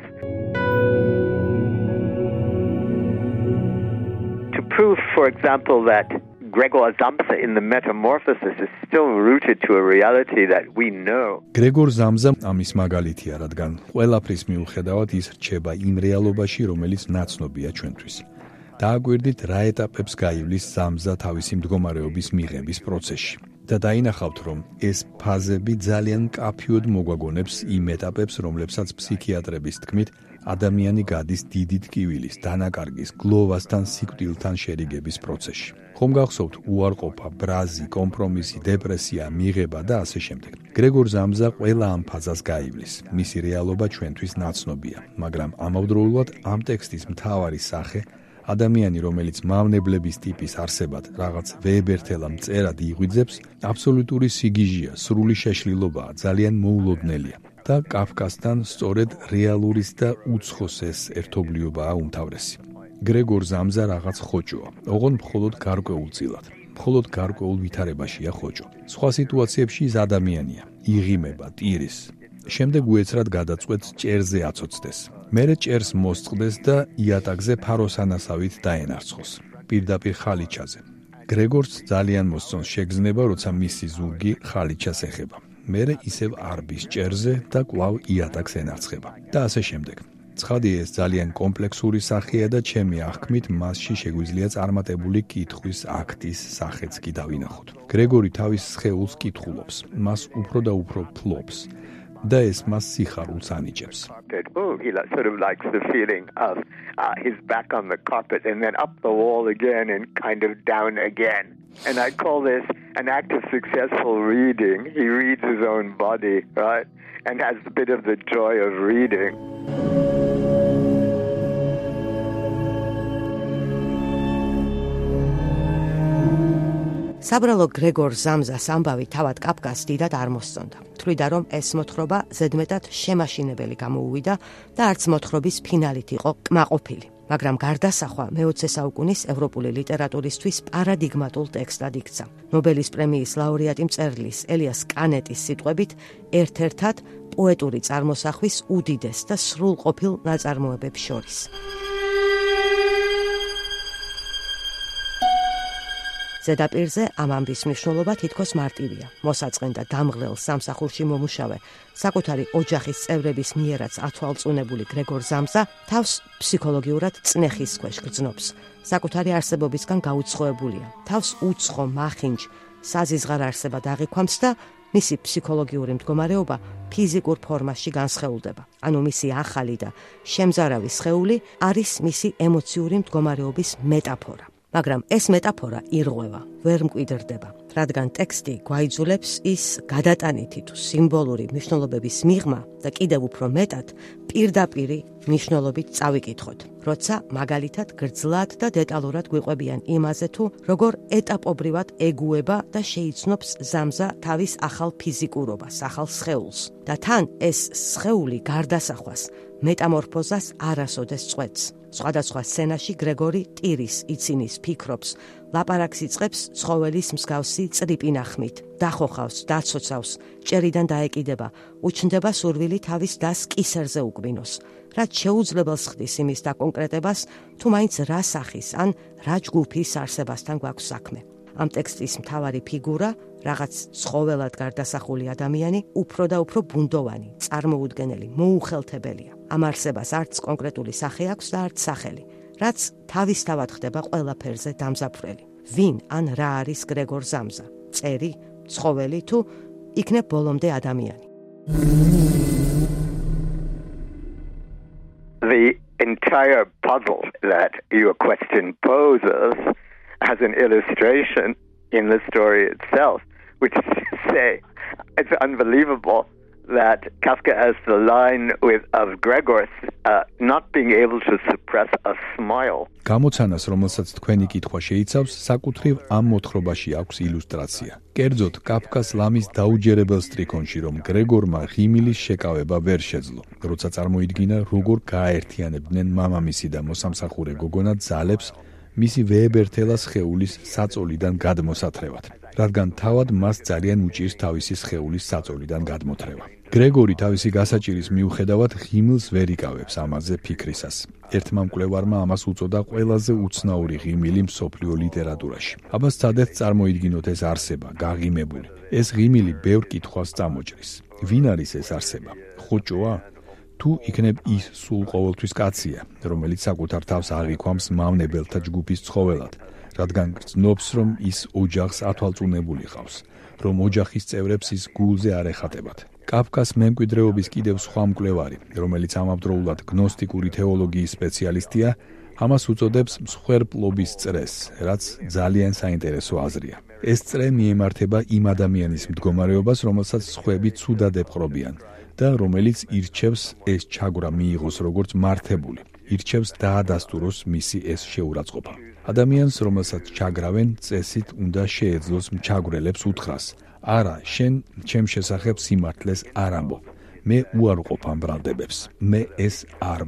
To prove, for example, that Gregor Zamsa in the Metamorphosis is still rooted to a reality that we know. Gregor Zamsa ამის მაგალითია, რადგან ყველაფრის მიუხედავად ის რჩება იმ რეალობაში, რომელიც ნაცნობია ჩვენთვის. დააგვირდით, რა ეტაპებს გაივლის Zamsa თავისი მდგომარეობის მიღების პროცესში. და დაინახავთ, რომ ეს ფაზები ძალიან მკაფიოდ მოგვაგონებს იმ ეტაპებს, რომლებსაც ფსიქიატრების თქმით ადამიანი გადის დიდი ტკივილის, დანაკარგის, გლოვასთან, სიკვდილთან შერიგების პროცესში. ხომ გახსოვთ უარყოფა, ბრაზი, კომპრომისი, დეპრესია, მიღება და ასე შემდეგ. გრეგორ ზამზა ყველა ამ ფაზას გაივლის. მისი რეალობა ჩვენთვის ნაცნობია, მაგრამ ამავდროულად ამ ტექსტის მთავარი სახე ადამიანი, რომელიც მავნებლების ტიპის არსებად რაღაც ვეებერთელა მწერად იღვიძებს, აბსოლუტური სიგიჟია, სრული შეშლილობაა, ძალიან მოულოდნელია და კაფკასთან სწორედ რეალურის და უცხოს ეს ერთობლიობაა უმთავრესი. გრეგორ ზამზა რაღაც ხოჭოა, ოღონ მხოლოდ გარკვეულწილად, მხოლოდ გარკვეულ ვითარებაშია ხოჭო. სხვა სიტუაციებში ის ადამიანია, იღიმება, ტირის, შემდეგ უეცრად გადაწყვეტს ჭერზე აცოцდეს. მერე ჭერს მოსწყდეს და იატაკზე ფაროსანასავით დაენარცხოს, პირდაპირ ხალიჩაზე. გრეგორს ძალიან მოსწონს შეგრძნება, როცა მისი ზურგი ხალიჩას ეხება. მერე ისევ არბის ჭერზე და კვლავ იატაკს ენარცხება და ასე შემდეგ. ცხადი ეს ძალიან კომპლექსური სახეა და ჩემი აღქმით მასში შეგვიძლია წარმატებული კითხვის აქტის სახეც კი დავინახოთ. გრეგორი თავის სხეულს კითხულობს, მას უფრო და უფრო ფლობს და ეს მას სიხარულს ანიჭებს. Oh, he sort of likes the feeling of uh, his back on the carpet and then up the wall again and kind of down again. And I call this an act of successful reading. He reads his own body, right? And has a bit of the joy of reading. საბრალო გრეგორ ზამზას ამბავი თავად კაფკას დიდად არ მოსწონდა. თვლიდა, რომ ეს მოთხრობა ზედმეტად შემაშინებელი გამოუვიდა და არც მოთხრობის ფინალით იყო კმაყოფილი. მაგრამ გარდასახვა მეოცე საუკუნის ევროპული ლიტერატურისთვის პარადიგმატულ ტექსტად იქცა. ნობელის პრემიის ლაურეატი მწერლის ელიას კანეტის სიტყვებით, ერთ-ერთად პოეტური წარმოსახვის უდიდეს და სრულყოფილ ნაწარმოებებს შორის. ზედაპირზე ამ ამბის მნიშვნელობა თითქოს მარტივია. მოსაწყენ და დამღლელ სამსახურში მომუშავე, საკუთარი ოჯახის წევრების მიერაც ათვალწუნებული გრეგორ ზამზა თავს ფსიქოლოგიურად წნეხის ქვეშ გრძნობს. საკუთარი არსებობისგან გაუცხოებულია. თავს უცხო მახინჯ საზიზღარ არსებად აღიქვამს და მისი ფსიქოლოგიური მდგომარეობა ფიზიკურ ფორმაში განსხეულდება. ანუ მისი ახალი და შემზარავი სხეული არის მისი ემოციური მდგომარეობის მეტაფორა. მაგრამ ეს მეტაფორა ირღვევა, ვერ მკვიდრდება, რადგან ტექსტი გვაიძულებს ის გადატანითი თუ სიმბოლური მნიშვნელობების მიღმა და კიდევ უფრო მეტად პირდაპირი მნიშვნელობით წავიკითხოთ, როცა მაგალითად გრძლად და დეტალურად გვიყვებიან იმაზე თუ როგორ ეტაპობრივად ეგუება და შეიცნობს ზამზა თავის ახალ ფიზიკურობას, ახალ სხეულს და თან ეს სხეული გარდასახვას, მეტამორფოზას არასოდეს წვეთს. სხვადასხვა სცენაში გრეგორი ტირის, იცინის, ფიქრობს, ლაპარაკს იწყებს ცხოველის მსგავსი წრიპინახმით, დახოხავს, დაცოცავს, ჭერიდან დაეკიდება, უჩნდება სურვილი თავის დას კისერზე უკბინოს. რაც შეუძლებელს ხდის იმის დაკონკრეტებას, თუ მაინც რა სახის ან რა ჯგუფის არსებასთან გვაქვს საქმე. ამ ტექსტის მთავარი ფიგურა, რაღაც ცხოველად გარდასახული ადამიანი, უფრო და უფრო ბუნდოვანი, წარმოუდგენელი, მოუხელთებელია. ამ არსებას არც კონკრეტული სახე აქვს და არც სახელი, რაც თავისთავად ხდება ყველაფერზე დამზაფრელი. ვინ ან რა არის გრეგორ ზამზა? წერი, ცხოველი თუ იქნებ ბოლომდე ადამიანი? The entire puzzle that your question poses has an illustration in the story itself, which is to say, it's unbelievable that Kafka has the line with of Gregor uh, not being able to suppress a smile. გამოცანას, რომელსაც თქვენი კითხვა შეიცავს, საკუთრივ ამ მოთხრობაში აქვს ილუსტრაცია. კერძოდ, კაფკას ლამის დაუჯერებელ სტრიქონში, რომ გრეგორმა ღიმილის შეკავება ვერ შეძლო, როცა წარმოიდგინა, როგორ გააერთიანებდნენ მამამისი და მოსამსახურე გოგონა ძალებს მისი ვეებერთელა სხეულის საწოლიდან გადმოსათრევად, რადგან თავად მას ძალიან უჭირს თავისი სხეულის საწოლიდან გადმოთრევა. გრეგორი თავისი გასაჭირის მიუხედავად ღიმილს ვერ იკავებს ამაზე ფიქრისას. ერთმა მკვლევარმა ამას უწოდა ყველაზე უცნაური ღიმილი მსოფლიო ლიტერატურაში. აბა სცადეთ წარმოიდგინოთ ეს არსება, გაღიმებული. ეს ღიმილი ბევრ კითხვას წამოჭრის. ვინ არის ეს არსება? ხუჭოა? თუ იქნებ ის სულ ყოველთვის კაცია, რომელიც საკუთარ თავს აღიქვამს მავნებელთა ჯგუფის ცხოველად, რადგან გრძნობს, რომ ის ოჯახს ათვალწუნებული ყავს, რომ ოჯახის წევრებს ის გულზე არ ეხატებათ. კაფკას მემკვიდრეობის კიდევ სხვა მკვლევარი, რომელიც ამავდროულად გნოსტიკური თეოლოგიის სპეციალისტია, ამას უწოდებს მსხვერპლობის წრეს, რაც ძალიან საინტერესო აზრია. ეს წრე მიემართება იმ ადამიანის მდგომარეობას, რომელსაც სხვები ცუდად ეპყრობიან და რომელიც ირჩევს ეს ჩაგვრა მიიღოს როგორც მართებული, ირჩევს დაადასტუროს მისი ეს შეურაცხყოფა. ადამიანს, რომელსაც ჩაგრავენ, წესით უნდა შეეძლოს მჩაგვრელებს უთხრას: არა, შენ ჩემ შესახებ სიმართლეს არ ამბობ. მე უარყოფ ამ ბრალდებებს. მე ეს არ ვარო.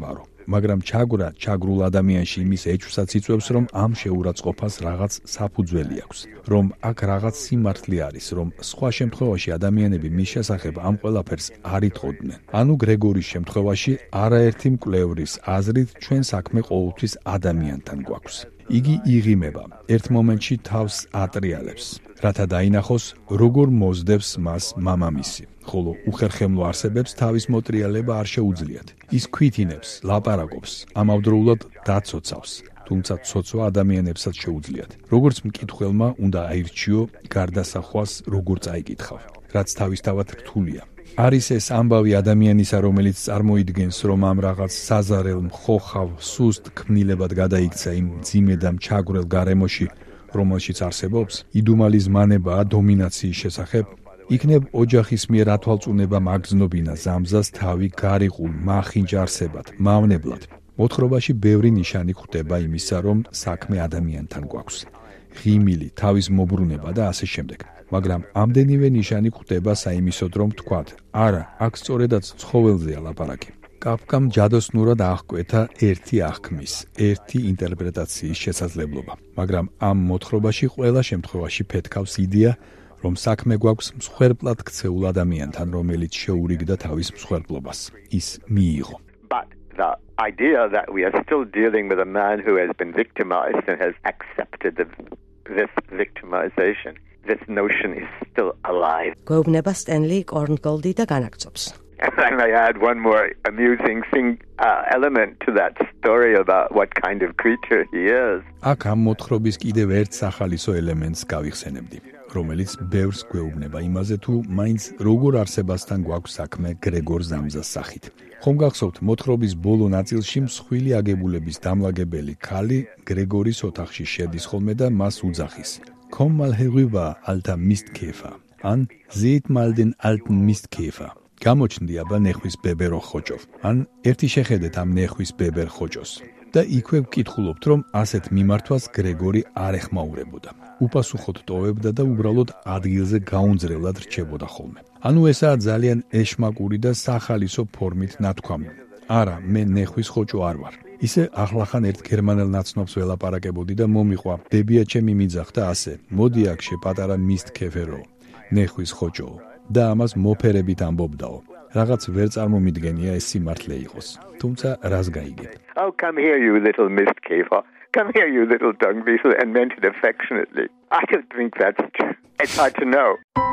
მაგრამ ჩაგვრა ჩაგრულ ადამიანში იმის ეჭვსაც იწვევს, რომ ამ შეურაცხყოფას რაღაც საფუძველი აქვს, რომ აქ რაღაც სიმართლე არის, რომ სხვა შემთხვევაში ადამიანები მის შესახებ ამ ყველაფერს არ იტყოდნენ. ანუ გრეგორის შემთხვევაში არაერთი მკვლევრის აზრით ჩვენ საქმე ყოველთვის ადამიანთან გვაქვს. იგი იღიმება, ერთ მომენტში თავს ატრიალებს, რათა დაინახოს, როგორ მოძდებს მას მამამისი, ხოლო უხერხემლო არსებებს თავის მოტრიალება არ შეუძლიათ. ის ქვითინებს, ლაპარაკობს, ამავდროულად დაცოცავს, თუმცა ცოცვა ადამიანებსაც შეუძლიათ. როგორც მკითხველმა უნდა აირჩიო გარდასახვას როგორ წაიკითხავ, რაც თავისთავად რთულია. არის ეს ამბავი ადამიანისა, რომელიც წარმოიდგენს, რომ ამ რაღაც საზარელ, მხოხავ, სუსტ ქმნილებად გადაიქცა იმ მძიმე და მჩაგვრელ გარემოში, რომელშიც არსებობს, იდუმალი ზმანებაა დომინაციის შესახებ, იქნებ ოჯახის მიერ ათვალწუნება მაგზნობინა ზამზას თავი გარიყულ, მახინჯ არსებად, მავნებლად. მოთხრობაში ბევრი ნიშანი ხვდება იმისა, რომ საქმე ადამიანთან გვაქვს. ღიმილი, თავის მობრუნება და ასე შემდეგ. მაგრამ ამდენივე ნიშანი ხვდება საიმისოდ, რომ თქვათ, არა, აქ სწორედაც ცხოველზეა ლაპარაკი. კაფკამ ჯადოსნურად აღკვეთა ერთი აღქმის, ერთი ინტერპრეტაციის შესაძლებლობა. მაგრამ ამ მოთხრობაში ყველა შემთხვევაში ფეთქავს იდეა, რომ საქმე გვაქვს მსხვერპლად ქცეულ ადამიანთან, რომელიც შეურიგდა თავის მსხვერპლობას. ის მიიღო. But the idea that we are still dealing with a man who has been victimized and has accepted the, this victimization, this notion is still alive. გვეუბნება სტენლი კორნგოლდი და განაგწობს. And I may add one more amusing thing, uh, element to that story about what kind of creature he is. აქ ამ მოთხრობის კიდევ ერთ სახალისო ელემენტს გავიხსენებდი, რომელიც ბევრს გვეუბნება იმაზე, თუ მაინც როგორ არსებასთან გვაქვს საქმე გრეგორ ზამზას სახით. ხომ გახსოვთ, მოთხრობის ბოლო ნაწილში მსხვილი აგებულების დამლაგებელი ქალი გრეგორის ოთახში შედის ხოლმე და მას უძახის. Komm mal herüber, alter Mistkäfer. ან seht mal den alten Mistkäfer. გამოჩნდი აბა ნეხვის ბებერო ხოჭო. ან ერთი შეხედეთ ამ ნეხვის ბებერ ხოჭოს. და იქვე ვკითხულობთ, რომ ასეთ მიმართვას გრეგორი არ ეხმაურებოდა. უპასუხოდ ტოვებდა და უბრალოდ ადგილზე გაუნძრევლად რჩებოდა ხოლმე. ანუ ესაა ძალიან ეშმაკური და სახალისო ფორმით ნათქვამი. არა, მე ნეხვის ხოჭო არ ვარ. ისე ახლახან ერთ გერმანელ ნაცნობს ველაპარაკებოდი და მომიყვა, ბებია ჩემი მიძახდა ასე, მოდი აქ შე პატარა მისტკეფერო, ნეხვის ხოჭო. და ამას მოფერებით ამბობდაო. რაღაც ვერ წარმომიდგენია ეს სიმართლე იყოს. თუმცა რას გაიგებ? Oh, come here, you little mistkäfer. Come here, you little dung beetle, and meant it affectionately. I don't think that's true. It's hard to know.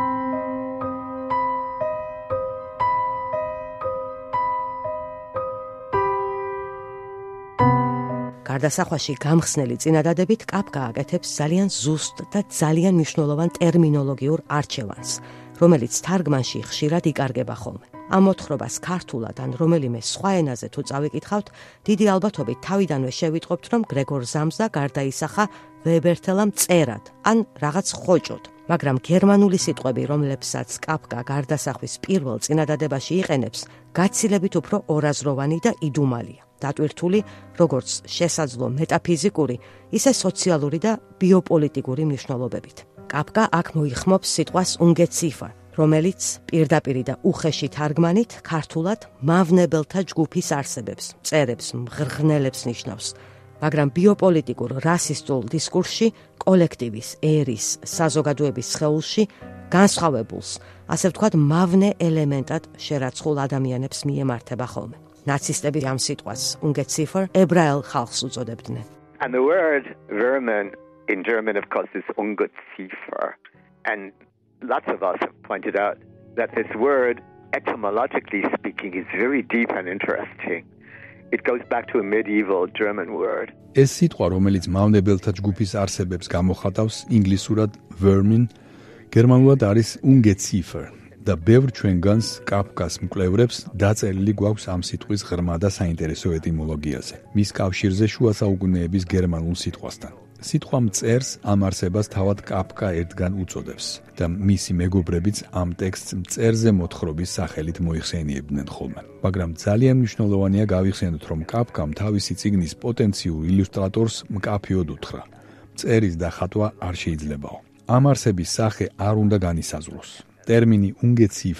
გარდასახვაში გამხსნელი წინადადებით კაფკა აკეთებს ძალიან ზუსტ და ძალიან მნიშვნელოვან ტერმინოლოგიურ არჩევანს, რომელიც თარგმანში ხშირად იკარგება ხოლმე. ამ მოთხრობას ქართულად ან რომელიმე სხვა ენაზე თუ წავიკითხავთ, დიდი ალბათობით თავიდანვე შევიტყობთ, რომ გრეგორ ზამზა გარდაისახა ვებერთელა მწერად ან რაღაც ხოჭოდ. მაგრამ გერმანული სიტყვები, რომლებსაც კაფკა გარდასახვის პირველ წინადადებაში იყენებს, გაცილებით უფრო ორაზროვანი და იდუმალია. დატვირთული როგორც შესაძლო მეტაფიზიკური, ისე სოციალური და ბიოპოლიტიკური მნიშვნელობებით. კაფკა აქ მოიხმობს სიტყვას ungeziefer, რომელიც პირდაპირ და უხეში თარგმანით ქართულად მავნებელთა ჯგუფის არსებებს, მწერებს, მღრღნელებს ნიშნავს. მაგრამ ბიოპოლიტიკურ რასისტულ დისკურსში, კოლექტივის, ერის, საზოგადოების სხეულში განსხვავებულს, ასე ვთქვათ, მავნე ელემენტად შერაცხულ ადამიანებს მიემართება ხოლმე. ნაცისტები ამ სიტყვას ungeziefer ებრაელ ხალხს უწოდებდნენ. And the word vermin in German, of course, is ungeziefer. And lots of us have pointed out that this word, etymologically speaking, is very deep and interesting. It goes back to a medieval German word. ეს სიტყვა, რომელიც მავნებელთა ჯგუფის არსებებს გამოხატავს, ინგლისურად vermin, გერმანულად არის ungeziefer. და ბევრ ჩვენგანს კაფკას მკვლევრებს დაწერილი გვაქვს ამ სიტყვის ღრმა და საინტერესო ეტიმოლოგიაზე. მის კავშირზე შუა საუკუნეების გერმანულ სიტყვასთან. სიტყვა მწერს ამ არსებას თავად კაფკა ერთგან უწოდებს და მისი მეგობრებიც ამ ტექსტს მწერზე მოთხრობის სახელით მოიხსენიებდნენ ხოლმე. მაგრამ ძალიან მნიშვნელოვანია გავიხსენოთ, რომ კაფკამ თავისი წიგნის პოტენციურ ილუსტრატორს მკაფიოდ უთხრა. მწერის დახატვა არ შეიძლებაო. ამ არსების სახე არ უნდა განისაზღვროს. ტერმინი ungeziefer,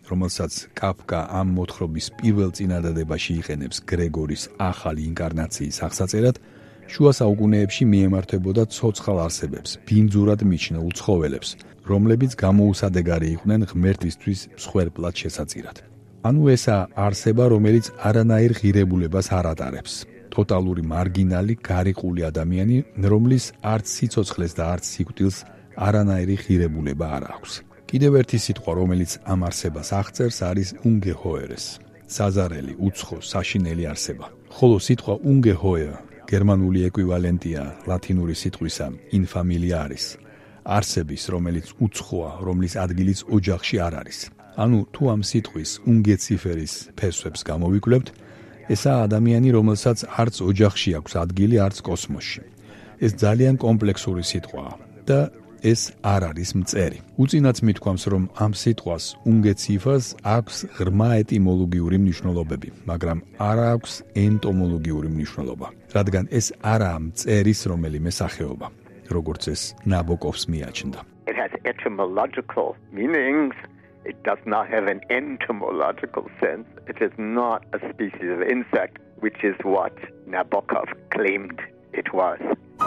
რომელსაც კაფკა ამ მოთხრობის პირველ წინადადებაში იყენებს გრეგორის ახალი ინკარნაციის აღსაწერად, შუა საუკუნეებში მიემართებოდა ცოცხალ არსებებს, ბინძურად მიჩნეულ ცხოველებს, რომლებიც გამოუსადეგარი იყვნენ ღმერთისთვის მსხვერპლად შესაწირად. ანუ ესა არსება, რომელიც არანაირ ღირებულებას არ ატარებს. ტოტალური მარგინალი, გარიყული ადამიანი, რომლის არც სიცოცხლეს და არც სიკვდილს არანაირი ღირებულება არ აქვს. კიდევ ერთი სიტყვა, რომელიც ამ არსებას აღწერს, არის ungeheuer, საზარელი, უცხო, საშინელი არსება. ხოლო სიტყვა ungeheuer გერმანული ეკვივალენტია ლათინური სიტყვისა infamiliaris, არსების, რომელიც უცხოა, რომლის ადგილიც ოჯახში არ არის. ანუ თუ ამ სიტყვის ungezieferis ფესვებს გამოვიკვლევთ, ესა ადამიანი, რომელსაც არც ოჯახში აქვს ადგილი, არც კოსმოსში. ეს ძალიან კომპლექსური სიტყვაა და ეს არ არის მწერი. უწინაც მithქვამს, რომ ამ სიტყვას ungeziefer's აქვს ღრმა ეტიმოლოგიური მნიშვნელობები, მაგრამ არ აქვს ენტომოლოგიური მნიშვნელობა, რადგან ეს არაა მწერის რომელიმე სახეობა, როგორც ეს ნაბოკოვს მიაჩნდა. It has etymological meanings. It does not have an entomological sense. It is not a species of insect, which is what Nabokov claimed it was.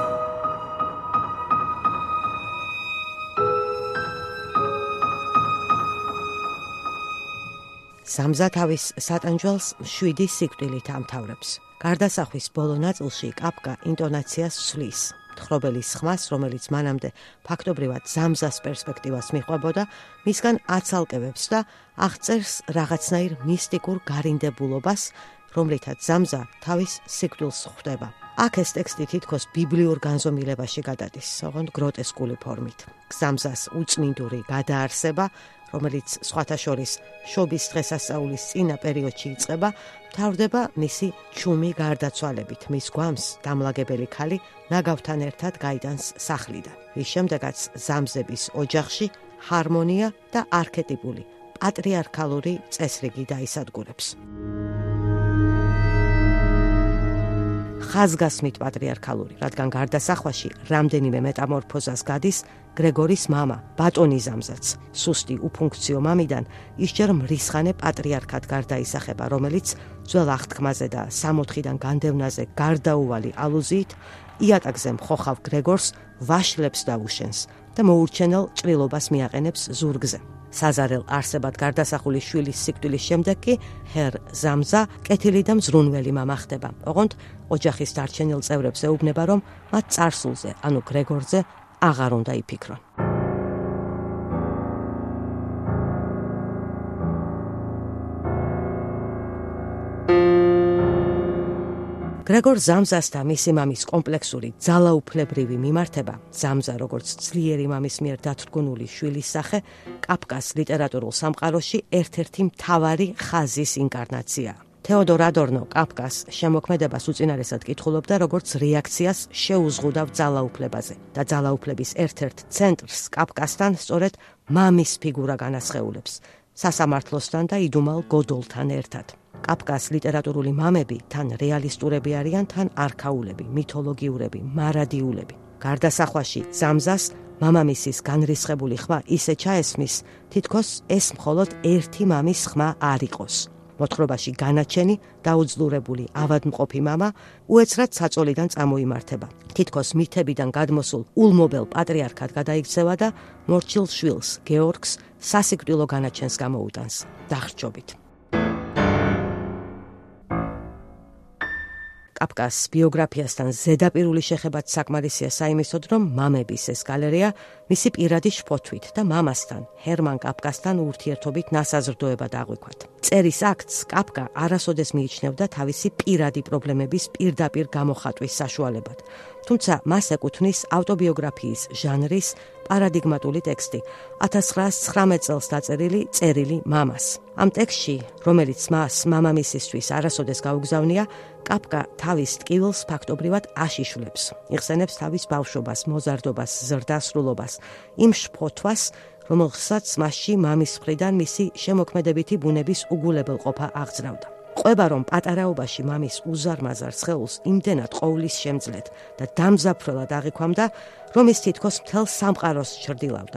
სამზა თავის სატანჯველს შვიდი სიკვდილით ამთავრებს. გარდასახვის ბოლო ნაწილში კაფკა ინტონაციას ცვლის. თხრობელის ხმას, რომელიც მანამდე ფაქტობრივად ზამზას პერსპექტივას მიყვებოდა, მისგან აცალკევებს და აღწერს რაღაცნაირ მისტიკურ გარინდებულობას, რომლითაც ზამზა თავის სიკვდილს ხვდება. აქ ეს ტექსტი თითქოს ბიბლიურ განზომილებაში გადადის, ოღონდ გროტესკული ფორმით. ზამზას უწმინდური გადაარსება, რომელიც სხვათა შორის შობის დღესასწაულის წინა პერიოდში იწყება, მთავრდება მისი ჩუმი გარდაცვალებით. მის გვამს დამლაგებელი ქალი ნაგავთან ერთად გაიტანს სახლიდან. რის შემდეგაც ზამზების ოჯახში ჰარმონია და არქეტიპული პატრიარქალური წესრიგი დაისადგურებს. ხაზგასმით პატრიარქალური, რადგან გარდასახვაში რამდენიმე მეტამორფოზას გადის გრეგორის მამა, ბატონი ზამზაც. სუსტი უფუნქციო მამიდან ისჯერ მრისხანე პატრიარქად გარდაისახება, რომელიც ძველ აღთქმაზე და სამოთხიდან განდევნაზე გარდაუვალი ალუზიით იატაკზე მხოხავ გრეგორს ვაშლებს დაუშენს და მოურჩენელ ჭრილობას მიაყენებს ზურგზე. საზარელ არსებად გარდასახული შვილის სიკვდილის შემდეგ კი ჰერ ზამზა კეთილი და მზრუნველი მამა ხდება. ოღონდ ოჯახის დარჩენილ წევრებს ეუბნება, რომ მათ წარსულზე, ანუ გრეგორზე აღარ უნდა იფიქრონ. გრეგორ ზამზას და მისი მამის კომპლექსური ძალაუფლებრივი მიმართება, ზამზა როგორც ძლიერი მამის მიერ დათრგუნული შვილის სახე, კაფკას ლიტერატურულ სამყაროში ერთ-ერთი მთავარი ხაზის ინკარნაციაა. თეოდორ ადორნო კაფკას შემოქმედებას უწინარესად კითხულობდა, როგორც რეაქციას შეუზღუდავ ძალაუფლებაზე და ძალაუფლების ერთ-ერთ ცენტრს კაფკასთან სწორედ მამის ფიგურა განასხეულებს, სასამართლოსთან და იდუმალ გოდოლთან ერთად. კაფკას ლიტერატურული მამები თან რეალისტურები არიან, თან არქაულები, მითოლოგიურები, მარადიულები. გარდასახვაში ზამზას მამამისის განრისხებული ხმა ისე ჩაესმის, თითქოს ეს მხოლოდ ერთი მამის ხმა არ იყოს. მოთხრობაში განაჩენი, დაუძლურებული, ავადმყოფი მამა უეცრად საწოლიდან წამოიმართება. თითქოს მითებიდან გადმოსულ ულმობელ პატრიარქად გადაიქცევა და მორჩილ შვილს, გეორგს, სასიკვდილო განაჩენს გამოუტანს, დახრჩობით. კაფკას ბიოგრაფიასთან ზედაპირული შეხებაც საკმარისია საიმისოდ, რომ მამების ეს გალერეა მისი პირადი შფოთვით და მამასთან, ჰერმან კაფკასთან ურთიერთობით ნასაზრდოება დააღვიქვათ. წერის აქტს კაფკა არასოდეს მიიჩნევდა თავისი პირადი პრობლემების პირდაპირ გამოხატვის საშუალებად. თუმცა მას ეკუთვნის ავტობიოგრაფიის ჟანრის პარადიგმატული ტექსტი, ათას ცხრაას ცხრამეტ წელს დაწერილი წერილი მამას. ამ ტექსტში, რომელიც მას მამამისისთვის არასოდეს გაუგზავნია, კაფკა თავის ტკივილს ფაქტობრივად აშიშვლებს. იხსენებს თავის ბავშვობას, მოზარდობას, ზრდასრულობას, იმ შფოთვას, რომელსაც მასში მამის მხრიდან მისი შემოქმედებითი ბუნების უგულებელყოფა აღძრავდა. ყვება, რომ პატარაობაში მამის უზარმაზარ სხეულს იმდენად ყოვლის შემძლეთ და დამზაფრველად აღიქვამდა, რომ ის თითქოს მთელ სამყაროს ჩრდილავდა.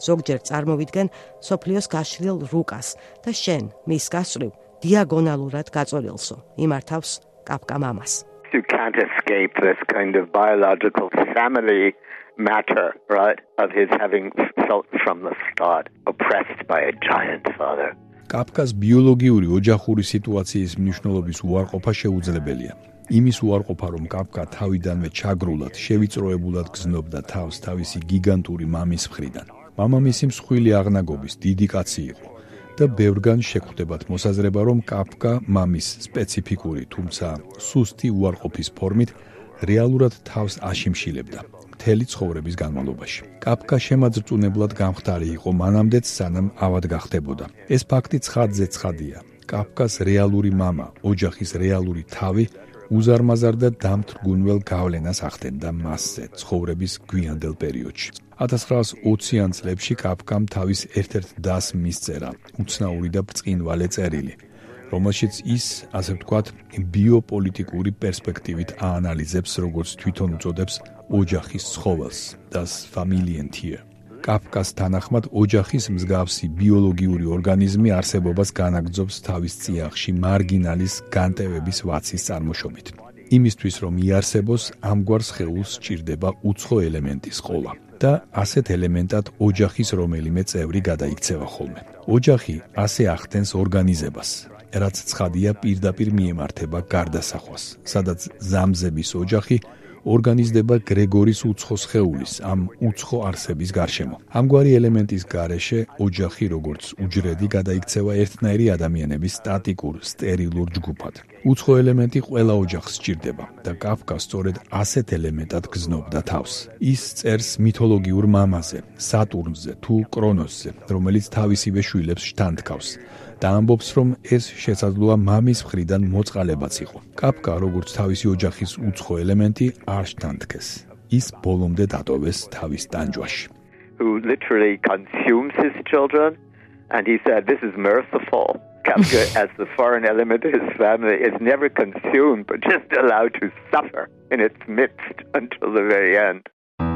ზოგჯერ წარმოვიდგენ სოფლიოს გაშლილ რუკას და შენ მის გასწვრივ დიაგონალურად გაწოლილსო იმართავს კაფკა მამას. You can't escape this kind of biological family matter, right, of his having felt from the start oppressed by a giant father. კაფკას ბიოლოგიური ოჯახური სიტუაციის მნიშვნელობის უარყოფა შეუძლებელია. იმის უარყოფა, რომ კაფკა თავიდანვე ჩაგრულად, შევიწროებულად გზნობდა თავს თავისი გიგანტური მამის მხრიდან. მამამისი მსხვილი აღნაგობის დიდი კაცი იყო და ბევრგან შეგვხვდებათ მოსაზრება, რომ კაფკა მამის სპეციფიკური, თუმცა სუსტი უარყოფის ფორმით რეალურად თავს აშიმშილებდა მთელი ცხოვრების განმავლობაში. კაფკა შემაძრწუნებლად გამხდარი იყო მანამდეც, სანამ ავად გახდებოდა. ეს ფაქტი ცხადზე ცხადია. კაფკას რეალური მამა, ოჯახის რეალური თავი უზარმაზარ და დამთრგუნველ გავლენას ახდენდა მასზე ცხოვრების გვიანდელ პერიოდში. ათას ცხრაას ოციან წლებში კაფკამ თავის ერთ-ერთ დასს მისწერა უცნაური და ბრწყინვალე წერილი, რომელშიც ის, ასე ვთქვათ, ბიოპოლიტიკური პერსპექტივით აანალიზებს, როგორც თვითონ უწოდებს, ოჯახის ცხოველს, das Familientier. კაფკას თანახმად ოჯახის მსგავსი ბიოლოგიური ორგანიზმი არსებობას განაგრძობს თავის წიაღში მარგინალის განტევების ვაცის წარმოშობით. იმისთვის, რომ იარსებოს, ამგვარ სხეულს სჭირდება უცხო ელემენტის ყოლა და ასეთ ელემენტად ოჯახის რომელიმე წევრი გადაიქცევა ხოლმე. ოჯახი ასე ახდენს ორგანიზებას, რაც ცხადია პირდაპირ მიემართება გარდასახვას, სადაც ზამზების ოჯახი ორგანიზდება გრეგორის უცხო სხეულის, ამ უცხო არსების გარშემო. ამგვარი ელემენტის გარეშე ოჯახი როგორც უჯრედი გადაიქცევა ერთნაირი ადამიანების სტატიკურ, სტერილურ ჯგუფად. უცხო ელემენტი ყველა ოჯახს სჭირდება და კაფკა სწორედ ასეთ ელემენტად გზნობდა თავს. ის წერს მითოლოგიურ მამაზე, სატურნზე თუ კრონოსზე, რომელიც თავისივე შვილებს შთანთქავს და ამბობს, რომ ეს შესაძლოა მამის მხრიდან მოწყალებაც იყო. კაფკა, როგორც თავისი ოჯახის უცხო ელემენტი, არ შთანთქეს. ის ბოლომდე დატოვეს თავის ტანჯვაში. Who literally consumes his children, and he said, this is merciful. Kafka, as the foreign element of his family, is never consumed, but just allowed to suffer in its midst until the very end.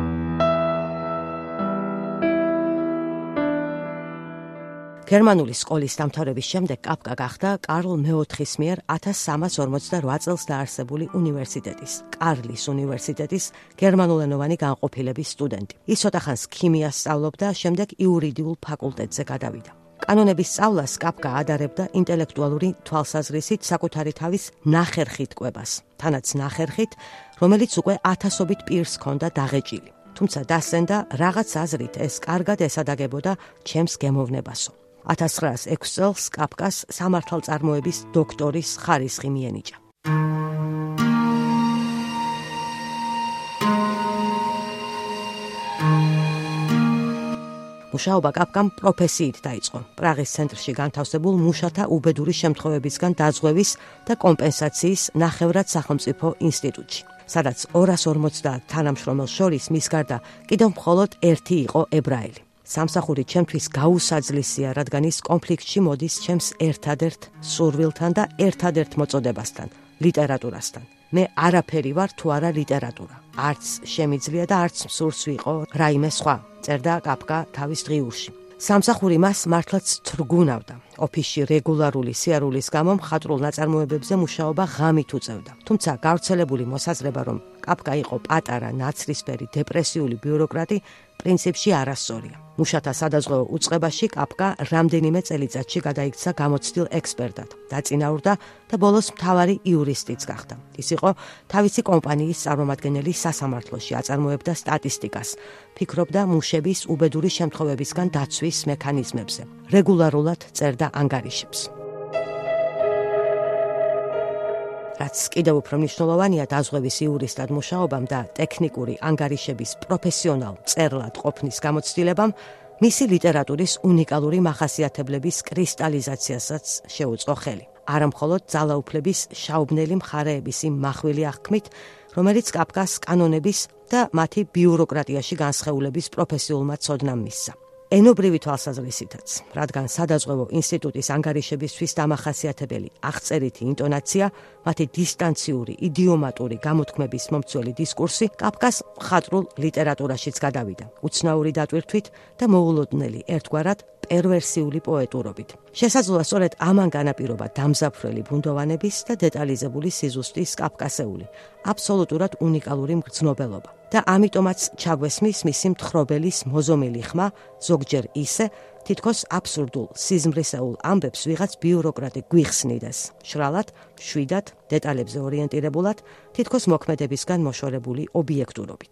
გერმანული სკოლის დამთავრების შემდეგ კაფკა გახდა კარლ მეოთხის მიერ ათას სამას ორმოცდაოთხ წელს დაარსებული უნივერსიტეტის, კარლის უნივერსიტეტის გერმანულენოვანი განყოფილების სტუდენტი. ის ცოტახანს ქიმიას სწავლობდა, შემდეგ იურიდიულ ფაკულტეტზე გადავიდა. კანონების სწავლას კაფკა ადარებდა ინტელექტუალური თვალსაზრისით საკუთარი თავის ნახერხით კვებას, თანაც ნახერხით, რომელიც უკვე ათასობით პირს ჰქონდა დაღეჭილი. თუმცა დასცენდა, რაღაც აზრით ეს კარგად ესადაგებოდა ჩემს გემოვნებასო. ათას ცხრაას ექვს წელს კაფკას სამართალწარმოების დოქტორის ხარისხი მიენიჭა. მუშაობა კაფკამ პროფესიით დაიწყო. პრაღის ცენტრში განთავსებულ მუშათა უბედური შემთხვევებისგან დაზღვევის და კომპენსაციის ნახევრად სახელმწიფო ინსტიტუტში, სადაც ორას ორმოცდაათ თანამშრომელს შორის მის გარდა კიდევ მხოლოდ ერთი იყო ებრაელი. სამსახური ჩემთვის გაუსაძლისია, რადგან ის კონფლიქტში მოდის ჩემს ერთადერთ სურვილთან და ერთადერთ მოწოდებასთან, ლიტერატურასთან. მე არაფერი ვარ თუ არა ლიტერატურა. არც შემიძლია და არც მსურს ვიყო რაიმე სხვა, წერდა კაფკა თავის დღიურში. სამსახური მას მართლაც თრგუნავდა. ოფისში რეგულარული სიარულის გამო მხატვრულ ნაწარმოებებზე მუშაობა ღამით უწევდა. თუმცა გავრცელებული მოსაზრება, რომ კაფკა იყო პატარა, ნაცრისფერი, დეპრესიული ბიუროკრატი, პრინციპში არასწორია. მუშათა სადაზღვევო უწყებაში კაფკა რამდენიმე წელიწადში გადაიქცა გამოცდილ ექსპერტად, დაწინაურდა და ბოლოს მთავარი იურისტიც გახდა. ის იყო თავისი კომპანიის წარმომადგენელი სასამართლოში, აწარმოებდა სტატისტიკას, ფიქრობდა მუშების უბედური შემთხვევებისგან დაცვის მექანიზმებზე, რეგულარულად წერდა ანგარიშებს. რაც კიდევ უფრო მნიშვნელოვანია დაზღვევის იურისტად მუშაობამ და ტექნიკური ანგარიშების პროფესიონალ წერლად ყოფნის გამოცდილებამ, მისი ლიტერატურის უნიკალური მახასიათებლების კრისტალიზაციასაც შეუწყო ხელი. არა მხოლოდ ძალაუფლების შაუბნელი მხარეების იმ מחვილი აღქმით, რომელიც კაფკას კანონების და მათი ბიუროკრატიაში განსხეულების პროფესიულმა ცოდნამ მისცა. ენობრივი თვალსაზრისითაც, რადგან სადაზღვევო ინსტიტუტის ანგარიშებისთვის დამახასიათებელი აღწერითი ინტონაცია, მათი დისტანციური, იდიომატური გამოთქმების მომცველი დისკურსი კაფკას მხატვრულ ლიტერატურაშიც გადავიდა, უცნაური დატვირთვით და მოულოდნელი ერთგვარად პერვერსიული პოეტურობით. შესაძლოა სწორედ ამან განაპირობა დამზაფრელი ბუნდოვანების და დეტალიზებული სიზუსტის კაფკასეული, აბსოლუტურად უნიკალური მგრძნობელობა. და ამიტომაც ჩაგვესმის მისი მთხრობელის მოზომილი ხმა, ზოგჯერ ისე, თითქოს აბსურდულ, სიზმრისეულ ამბებს ვიღაც ბიუროკრატი გვიხსნიდეს, შრალად, შვიდად, დეტალებზე ორიენტირებულად, თითქოს მოქმედებისგან მოშორებული ობიექტურობით.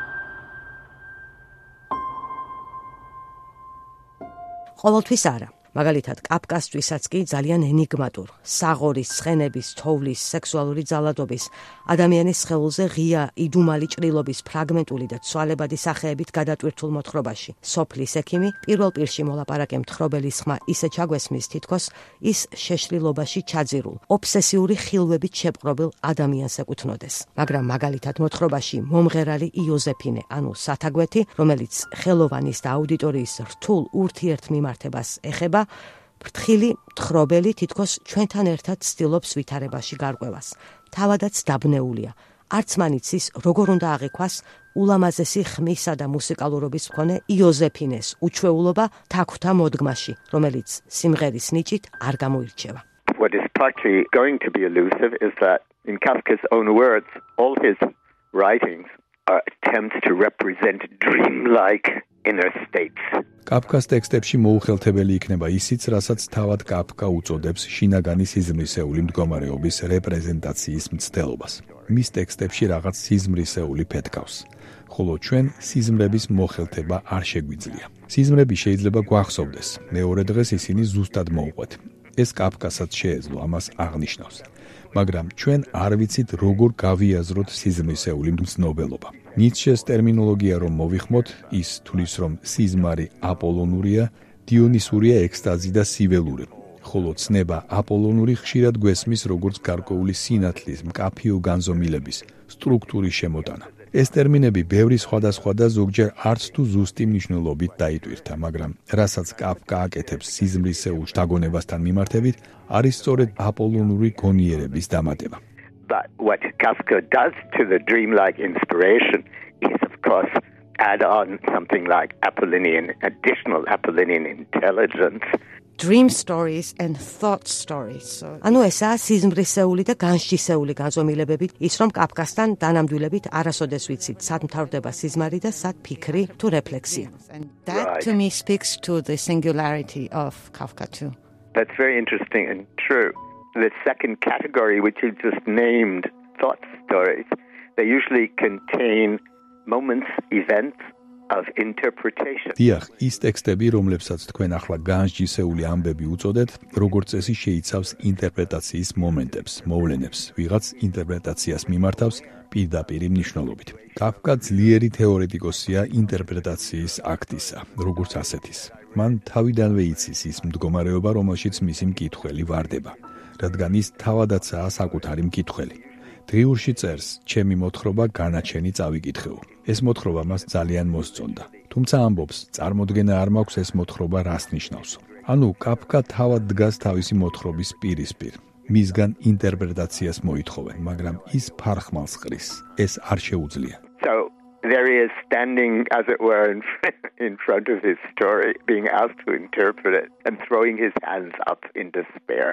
ყოველთვის არა. მაგალითად, კაფკასთვისაც კი ძალიან ენიგმატურ, საღორის, ცხენების, თოვლის, სექსუალური ძალადობის, ადამიანის სხეულზე ღია, იდუმალი ჭრილობის ფრაგმენტული და ცვალებადი სახეებით გადატვირთულ მოთხრობაში. სოფლის ექიმი პირველ პირში მოლაპარაკე მთხრობელის ხმა ისე ჩაგვესმის თითქოს ის შეშლილობაში ჩაძირულ, ობსესიური ხილვებით შეპყრობილ ადამიანს ეკუთვნოდეს. მაგრამ მაგალითად მოთხრობაში მომღერალი იოზეფინე, ანუ სათაგვეთი, რომელიც ხელოვანის და აუდიტორიის რთულ ურთიერთმიმართებას ეხება, ფრთხილი მთხრობელი თითქოს ჩვენთან ერთად ცდილობს ვითარებაში გარკვევას. თავადაც დაბნეულია. არც მან იცის, როგორ უნდა აღიქვას ულამაზესი ხმისა და მუსიკალურობის მქონე იოზეფინეს უჩვეულობა თაგვთა მოდგმაში, რომელიც სიმღერის ნიჭით არ გამოირჩევა. What is partly going to be elusive is that in Kafka's own words, all his writings are attempts to represent dreamlike inner states. კაფკას ტექსტებში მოუხელთებელი იქნება ისიც, რასაც თავად კაფკა უწოდებს შინაგანი სიზმრისეული მდგომარეობის რეპრეზენტაციის მცდელობას. მის ტექსტებში რაღაც სიზმრისეული ფეთქავს, ხოლო ჩვენ სიზმრების მოხელთება არ შეგვიძლია. სიზმრები შეიძლება გვახსოვდეს, მეორე დღეს ისინი ზუსტად მოუყვეთ. ეს კაფკასაც შეეძლო ამას აღნიშნავს. მაგრამ ჩვენ არ ვიცით, როგორ გავიაზროთ სიზმრისეული მგრძნობელობა. ნიცშეს ტერმინოლოგია რომ მოვიხმოთ, ის თulis რომ სიზმარი აპოლონურია, დიონისურია ექსტაზი და სიველური. ხოლო ცნება აპოლონური ხშირად გვესმის როგორც გარკვეული სინათლის, მკაფიო განზომილების, სტრუქტურის შემოტანა. ეს ტერმინები ბევრი სხვადასხვა და ზოგჯერ არც თუ ზუსტი მნიშვნელობით დაიტვირთა, მაგრამ რასაც კაფკა აკეთებს სიზმრისეულ შთაგონებასთან მიმართებით, არის სწორედ აპოლონური გონიერების დამატება. But what Kafka does to the dreamlike inspiration is, of course, add on something like Apollinian, additional Apollinian intelligence. Dream stories and thought stories. ანუ ესაა სიზმრისეული და განშისეული განზომილებებით, ის რომ კაფკასთან დანამდვილებით არასოდეს ვიცით, სად მთავრდება სიზმარი და სად ფიქრი თუ რეფლექსია. And that right. to me speaks to the singularity of Kafka too. That's very interesting and true. The second category, which you just named, thought stories, they usually contain moments, events of interpretation. დიახ, ის ტექსტები, რომლებსაც თქვენ ახლა განსჯისეული ამბები უწოდეთ, როგორც წესი შეიცავს ინტერპრეტაციის მომენტებს, მოვლენებს, ვიღაც ინტერპრეტაციას მიმართავს პირდაპირი მნიშვნელობით. კაფკა ძლიერი თეორეტიკოსია ინტერპრეტაციის აქტისა, როგორც ასეთის. მან თავიდანვე იცის ის მდგომარეობა, რომელშიც მისი მკითხველი ვარდება, რადგან ის თავადაცაა საკუთარი მკითხველი. დღიურში წერს, ჩემი მოთხრობა განაჩენი წავიკითხეო. ეს მოთხრობა მას ძალიან მოსწონდა. თუმცა ამბობს, წარმოდგენა არ მაქვს ეს მოთხრობა რას ნიშნავს. ანუ კაფკა თავად დგას თავისი მოთხრობის პირისპირ. მისგან ინტერპრეტაციას მოითხოვენ, მაგრამ ის ფარხმალს ყრის. ეს არ შეუძლია. So there he is standing, as it were, in, in front of his story, being asked to interpret it and throwing his hands up in despair.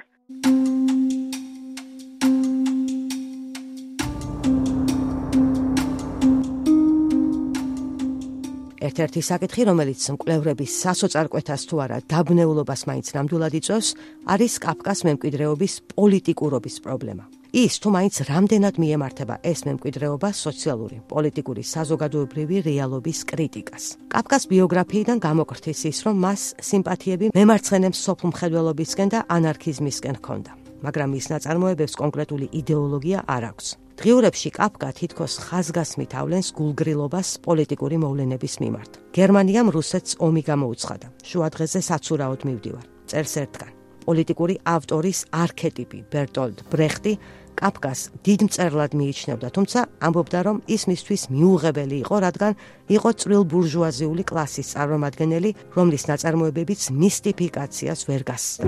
ერთ-ერთი საკითხი, რომელიც მკვლევრების სასოწარკვეთას თუ არა დაბნეულობას მაინც ნამდვილად იწვევს, არის კაფკას მემკვიდრეობის პოლიტიკურობის პრობლემა. ის თუ მაინც რამდენად მიემართება ეს მემკვიდრეობა სოციალური, პოლიტიკური, საზოგადოებრივი რეალობის კრიტიკას. კაფკას ბიოგრაფიიდან გამოკრთის ის, რომ მას სიმპათიები მემარცხენე მსოფლმხედველობისკენ და ანარქიზმისკენ ჰქონდა, მაგრამ მის ნაწარმოებებს კონკრეტული იდეოლოგია არ აქვს. დღიურებში კაფკა თითქოს ხაზგასმით ავლენს გულგრილობას პოლიტიკური მოვლენების მიმართ. გერმანიამ რუსეთს ომი გამოუცხადა. შუადღეზე საცურაოდ მივდივარ. წერს ერთგან. პოლიტიკური ავტორის არქეტიპი ბერტოლდ ბრეხტი კაფკას დიდ მწერლად მიიჩნევდა, თუმცა ამბობდა, რომ ის მისთვის მიუღებელი იყო, რადგან იყო წვრილ ბურჟუაზიული კლასის წარმომადგენელი, რომლის ნაწარმოებებიც მისტიფიკაციას ვერ გასცდა.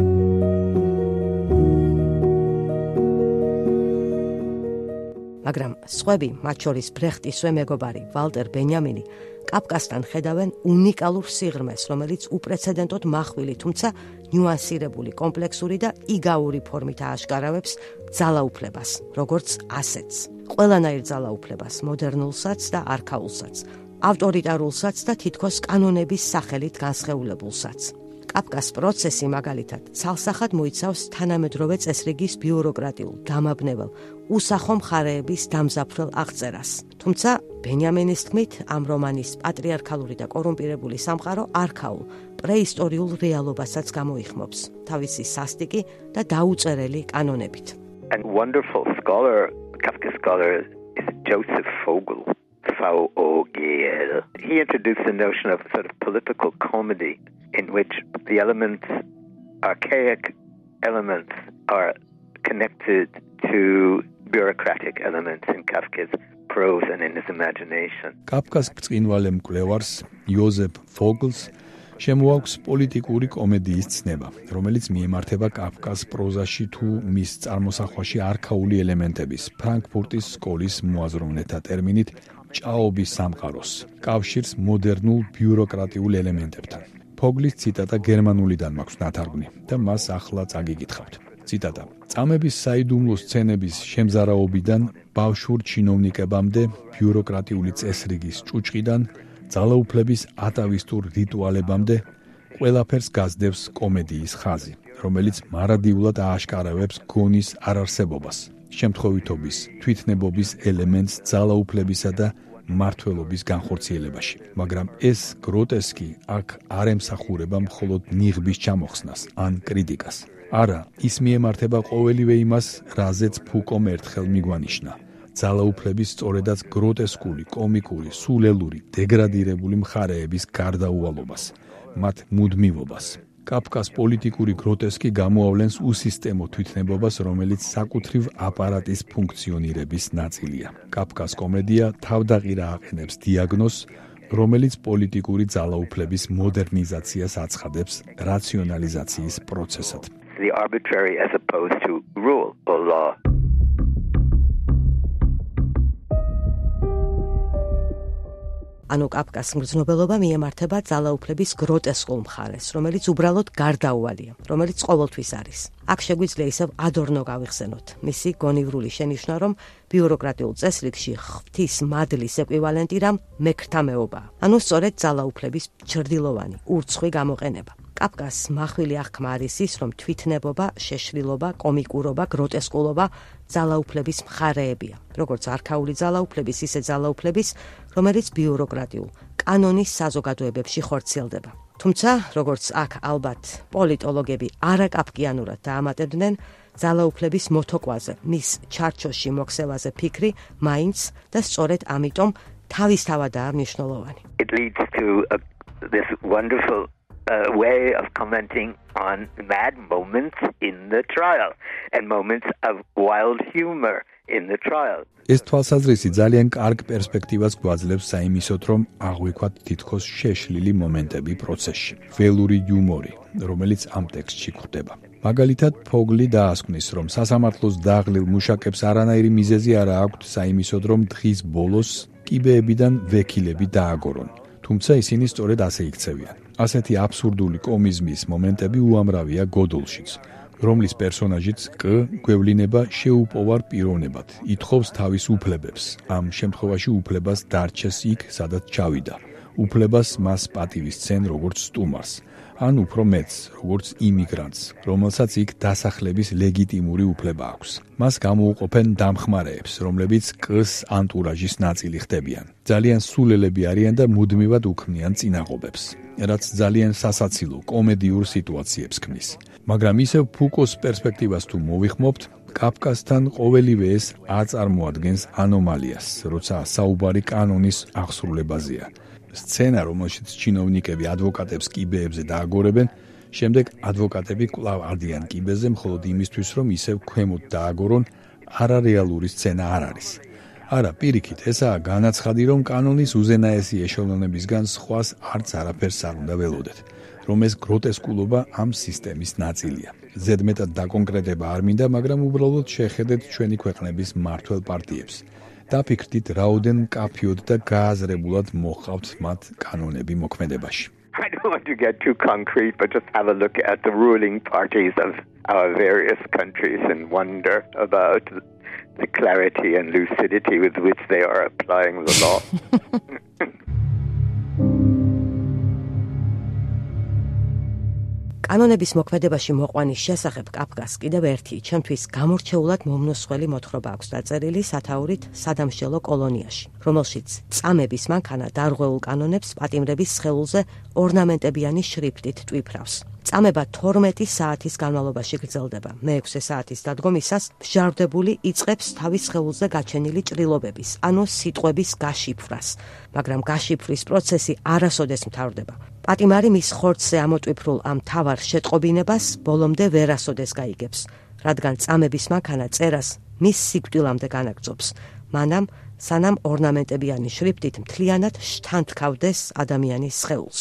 მაგრამ სხვები, მათ შორის ბრეხტისვე მეგობარი ვალტერ ბენიამინი, კაფკასთან ხედავენ უნიკალურ სიღრმეს, რომელიც უპრეცედენტოდ მახვილი, თუმცა ნიუანსირებული, კომპლექსური და იგავური ფორმით ააშკარავებს ძალაუფლებას, როგორც ასეთს. ყველანაირ ძალაუფლებას, მოდერნულსაც და არქაულსაც, ავტორიტარულსაც და თითქოს კანონების სახელით განსხეულებულსაც. კაფკას პროცესი მაგალითად ცალსახად მოიცავს თანამედროვე წესრიგის ბიუროკრატიულ, დამაბნეველ, უსახო მხარეების დამზაფრელ აღწერას. თუმცა ბენიამინის თქმით, ამ რომანის პატრიარქალური და კორუმპირებული სამყარო არქაულ, პრეისტორიულ რეალობასაც გამოიხმობს, თავისი სასტიკი და დაუწერელი კანონებით. And wonderful scholar, Kafka scholar is Joseph Fogel. V O G L. He introduced the notion of sort of political comedy in which the elements, archaic elements, are connected to bureaucratic elements in Kafka's prose and in his imagination. Kafkas ბრწყინვალე მკვლევარს იოზეფ ფოგლს შემოაქვს პოლიტიკური კომედიის ცნება, რომელიც მიემართება კაფკას პროზაში თუ მის წარმოსახვაში არქაული ელემენტების, ფრანკფურტის სკოლის მოაზროვნეთა ტერმინით ჭაობის სამყაროს, კავშირს მოდერნულ ბიუროკრატიულ ელემენტებთან. ფოგლის ციტატა გერმანულიდან მაქვს ნათარგმნი და მას ახლა წაგიკითხავთ. ციტატა: წამების საიდუმლო სცენების შემზარაობიდან ბავშვურ ჩინოვნიკებამდე, ბიუროკრატიული წესრიგის ჭუჭყიდან ძალაუფლების ატავისტურ რიტუალებამდე ყველაფერს გასდევს კომედიის ხაზი, რომელიც მარადიულად ააშკარავებს გონის არარსებობას, შემთხვევითობის, თვითნებობის ელემენტს ძალაუფლებისა და მართლობის განხორციელებაში. მაგრამ ეს გროტესკი აქ არ ემსახურება მხოლოდ ნიღბის ჩამოხსნას ან კრიტიკას. არა, ის მიემართება ყოველივე იმას, რაზეც ფუკომ ერთხელ მიგვანიშნა. ძალაუფლების სწორედაც გროტესკული, კომიკური, სულელური, დეგრადირებული მხარეების გარდაუვალობას, მათ მუდმივობას. კაფკას პოლიტიკური გროტესკი გამოავლენს უსისტემო თვითნებობას, რომელიც საკუთრივ აპარატის ფუნქციონირების ნაწილია. კაფკას კომედია თავდაყირა აყენებს დიაგნოზს, რომელიც პოლიტიკური ძალაუფლების მოდერნიზაციას აცხადებს რაციონალიზაციის პროცესად. The arbitrary as opposed to rule or law. ანუ კაფკას მგრძნობელობა მიემართება ძალაუფლების გროტესკულ მხარეს, რომელიც უბრალოდ გარდაუვალია, რომელიც ყოველთვის არის. აქ შეგვიძლია ისევ ადორნო გავიხსენოთ. მისი გონივრული შენიშვნა, რომ ბიუროკრატიულ წესრიგში ღვთის მადლის ეკვივალენტი რამ მექრთამეობაა. ანუ სწორედ ძალაუფლების ჩრდილოვანი, ურცხვი გამოყენება. კაფკას მახვილი აღქმა არის ის, რომ თვითნებობა, შეშლილობა, კომიკურობა, გროტესკულობა ძალაუფლების მხარეებია, როგორც არქაული ძალაუფლების, ისე ძალაუფლების, რომელიც ბიუროკრატიულ, კანონის საზოგადოებებში ხორციელდება. თუმცა, როგორც აქ ალბათ პოლიტოლოგები არაკაფკიანურად დაამატებდნენ, ძალაუფლების მოთოკვაზე, მის ჩარჩოში მოქცევაზე ფიქრი, მაინც და სწორედ ამიტომ თავისთავადაა მნიშვნელოვანი. It leads to a, this wonderful a way of commenting on mad moments in the trial and moments of wild humor in the trial. ეს თვალსაზრისი ძალიან კარგ პერსპექტივას გვაძლევს საიმისოდ, რომ აღვიქვათ თითქოს შეშლილი მომენტები პროცესში, ველური იუმორი, რომელიც ამ ტექსტში გვხვდება. მაგალითად, ფოგლი დაასკვნის, რომ სასამართლოს დაღლილ მუშაკებს არანაირი მიზეზი არ აქვთ საიმისოდ, რომ დღის ბოლოს კიბეებიდან ვექილები დააგორონ. თუმცა ისინი სწორედ ასე იქცევიან. ასეთი აბსურდული კომიზმის მომენტები უამრავია გოდოლშიც, რომლის პერსონაჟიც კ გვევლინება შეუპოვარ პიროვნებად, ითხოვს თავის უფლებებს, ამ შემთხვევაში უფლებას დარჩეს იქ, სადაც ჩავიდა, უფლებას მას პატივისცენ როგორც სტუმარს, ან უფრო მეც, როგორც იმიგრანტს, რომელსაც იქ დასახლების ლეგიტიმური უფლება აქვს. მას გამოუყოფენ დამხმარეებს, რომლებიც კ-ს ანტურაჟის ნაწილი ხდებიან. ძალიან სულელები არიან და მუდმივად უქმნიან წინაღობებს, რაც ძალიან სასაცილო კომედიურ სიტუაციებს ქმნის. მაგრამ ისევ ფუკოს პერსპექტივას თუ მოვიხმობთ, კაფკასთან ყოველივე ეს აწარმოადგენს ანომალიას, როცა საუბარი კანონის აღსრულებაზეა. სცენა, რომელშიც ჩინოვნიკები ადვოკატებს კიბეებზე დააგორებენ, შემდეგ ადვოკატები კვლავ ადიან კიბეზე მხოლოდ იმისთვის, რომ ისევ ქვემოთ დააგორონ, არარეალური სცენა არ არის. არა, პირიქით, ესაა განაცხადი, რომ კანონის უზენაესი ეშელონებისგან სხვას არც არაფერს არ უნდა ველოდეთ, რომ ეს გროტესკულობა ამ სისტემის ნაწილია. ზედმეტად დაკონკრეტება არ მინდა, მაგრამ უბრალოდ შეხედეთ ჩვენი ქვეყნების მმართველ პარტიებს. დაფიქრდით, რაოდენ მკაფიოდ და გააზრებულად მოჰყავთ მათ კანონები მოქმედებაში. I don't want to get too concrete, but just have a look at the ruling parties of our various countries and wonder about the clarity and lucidity with which they are applying the law. კანონების მოქმედებაში მოყვანის შესახებ კაფკას კიდევ ერთი, ჩემთვის გამორჩეულად მომნოსხველი მოთხრობა აქვს დაწერილი სათაურით სადამშელო კოლონიაში, რომელშიც წამების მანქანა დარღვეულ კანონებს პატიმრების სხეულზე ორნამენტებიანი შრიფტით ტვიფრავს. წამება თორმეტი საათის განმავლობაში გრძელდება. მეექვსე საათის დადგომისას მჟავრდებული იწყებს თავის სხეულზე გაჩენილი ჭრილობების, ანუ სიტყვების გაშიფრვას, მაგრამ გაშიფრის პროცესი არასოდეს მთავრდება. პატიმარი მის ხორცზე ამოტვიფრულ ამ თავარ შეტყობინებას ბოლომდე ვერასოდეს გაიგებს, რადგან წამების მანქანა წერას მის სიკვდილამდე განაგრძობს, მანამ სანამ ორნამენტებიანი შრიფტით მთლიანად შთანთქავდეს ადამიანის სხეულს.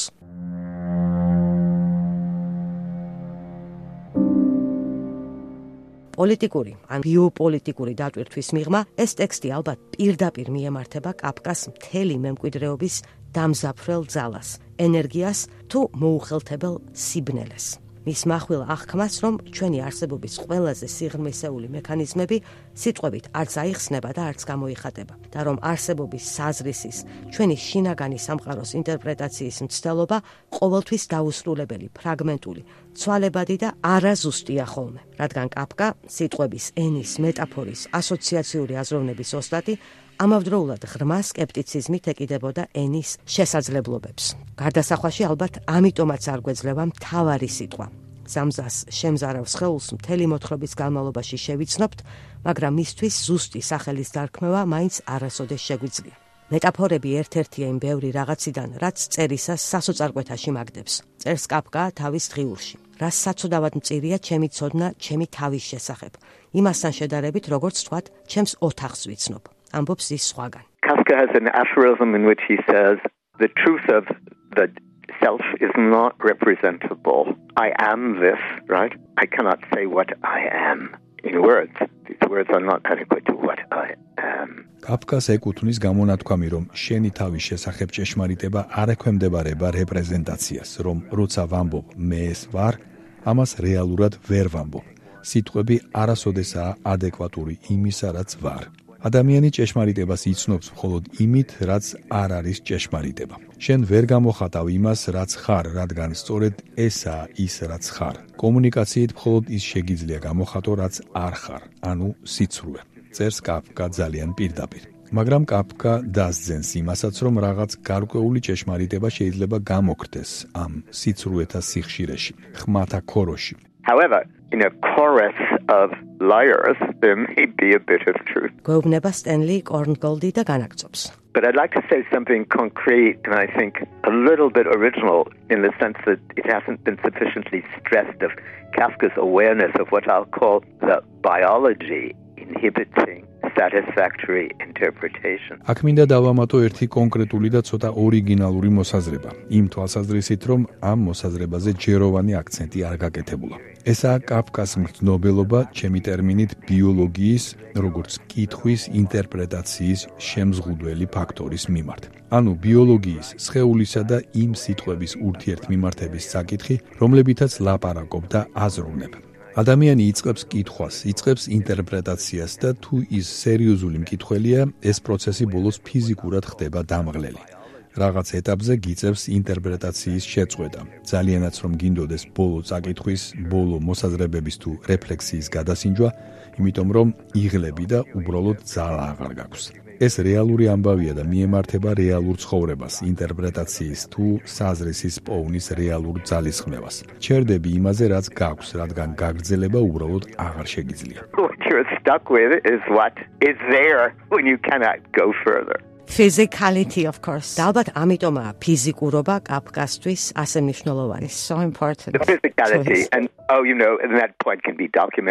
პოლიტიკური ან ბიოპოლიტიკური დატვირთვის მიღმა ეს ტექსტი ალბათ პირდაპირ მიემართება კაფკას მთელი მემკვიდრეობის დამზაფრელ ძალას, ენერგიას თუ მოუხელთებელ სიბნელეს. მის מחვილ აღქმას, რომ ჩვენი არსებობის ყველაზე სიღრმისეული მექანიზმები სიტყვებით არც აიხსნება და არც გამოიხატება და რომ არსებობის საზრისის, ჩვენი შინაგანი სამყაროს ინტერპრეტაციის მცდელობა ყოველთვის დაუსრულებელი, ფრაგმენტული, ცვალებადი და არაზუსტია ხოლმე, რადგან კაფკა სიტყვების, ენის, მეტაფორის, ასოციაციური აზროვნების ოსტატი ამავდროულად ღრმა სკეპტიციზმით ეკიდებოდა ენის შესაძლებლობებს. გარდასახვაში ალბათ ამიტომაც არ გვეძლება მთავარი სიტყვა. ზამზას შემზარავს ხელს მთელი მოთხრობის განმავლობაში შევიცნობთ, მაგრამ მისთვის ზუსტი სახელის დარქმევა მაინც არასოდეს შეგვიძლია. მეტაფორები ერთ-ერთია იმ ბევრი რაღაციდან, რაც წერისას სასოწარკვეთაში მაგდებს. წერს კაფკა თავის დღიურში. რას საცოდავად მწირია ჩემი ცოდნა ჩემი თავის შესახებ. იმასთან შედარებით, როგორც თქვათ, ჩემს ოთახს ვიცნობ. ამბობს ის სხვაგან. Kafka has an aphorism in which he says, the truth of the self is not representable. I am this, right? I cannot say what I am in words. These words are not adequate to what I am. კაფკას ეკუთვნის გამონათქვამი, რომ შენი თავის შესახებ ჭეშმარიტება არ ექვემდებარება რეპრეზენტაციას, რომ როცა ვამბობ მე ეს ვარ, ამას რეალურად ვერ ვამბობ. სიტყვები არასოდესაა ადეკვატური იმისა, რაც ვარ. ადამიანი ჭეშმარიტებას იცნობს მხოლოდ იმით, რაც არ არის ჭეშმარიტება. შენ ვერ გამოხატავ იმას, რაც ხარ, რადგან სწორედ ესაა ის, რაც ხარ. კომუნიკაციით მხოლოდ ის შეგიძლია გამოხატო, რაც არ ხარ, ანუ სიცრუე. წერს კაფკა ძალიან პირდაპირ. მაგრამ კაფკა დასძენს იმასაც, რომ რაღაც გარკვეული ჭეშმარიტება შეიძლება გამოხდეს ამ სიცრუეთა სიხშირეში, ხმათა ქოროში. However, in a chorus of liars, there may be a bit of truth. გვეუბნება სტენლი კორნგოლდი და განაგწობს. But I'd like to say something concrete and I think a little bit original in the sense that it hasn't been sufficiently stressed of Kafka's awareness of what I'll call the biology inhibiting satisfactory interpretation. აქ მინდა დავამატო ერთი კონკრეტული და ცოტა ორიგინალური მოსაზრება. იმ თვალსაზრისით, რომ ამ მოსაზრებაზე ჯეროვანი აქცენტი არ გაკეთებულა. ესაა კაფკას მგრძნობელობა, ჩემი ტერმინით ბიოლოგიის, როგორც კითხვის ინტერპრეტაციის შემზღუდველი ფაქტორის მიმართ. ანუ ბიოლოგიის, სხეულისა და იმ სიტყვების ურთიერთმიმართების საკითხი, რომლებითაც ლაპარაკობ და აზროვნებ. ადამიანი იწყებს კითხვას, იწყებს ინტერპრეტაციას და თუ ის სერიოზული მკითხველია, ეს პროცესი ბოლოს ფიზიკურად ხდება დამღლელი. რაღაც ეტაპზე გიწევს ინტერპრეტაციის შეწყვეტა. ძალიანაც რომ გინდოდეს ბოლო წაკითხვის, ბოლო მოსაზრებების თუ რეფლექსიის გადასინჯვა, იმიტომ რომ იღლები და უბრალოდ ძალა აღარ გაქვს. ეს რეალური ამბავია და მიემართება რეალურ ცხოვრებას, ინტერპრეტაციის თუ საზრისის პოვნის რეალურ ძალისხმევას. ჩერდები იმაზე, რაც გაქვს, რადგან გაგრძელება უბრალოდ აღარ შეგიძლია. What you're stuck with is what is there when you cannot go further. Physicality, of course. და ალბათ ამიტომაა ფიზიკურობა კაფკასთვის ასე მნიშვნელოვანი. It's so important. The physicality, and oh, you know, and that point can be documented.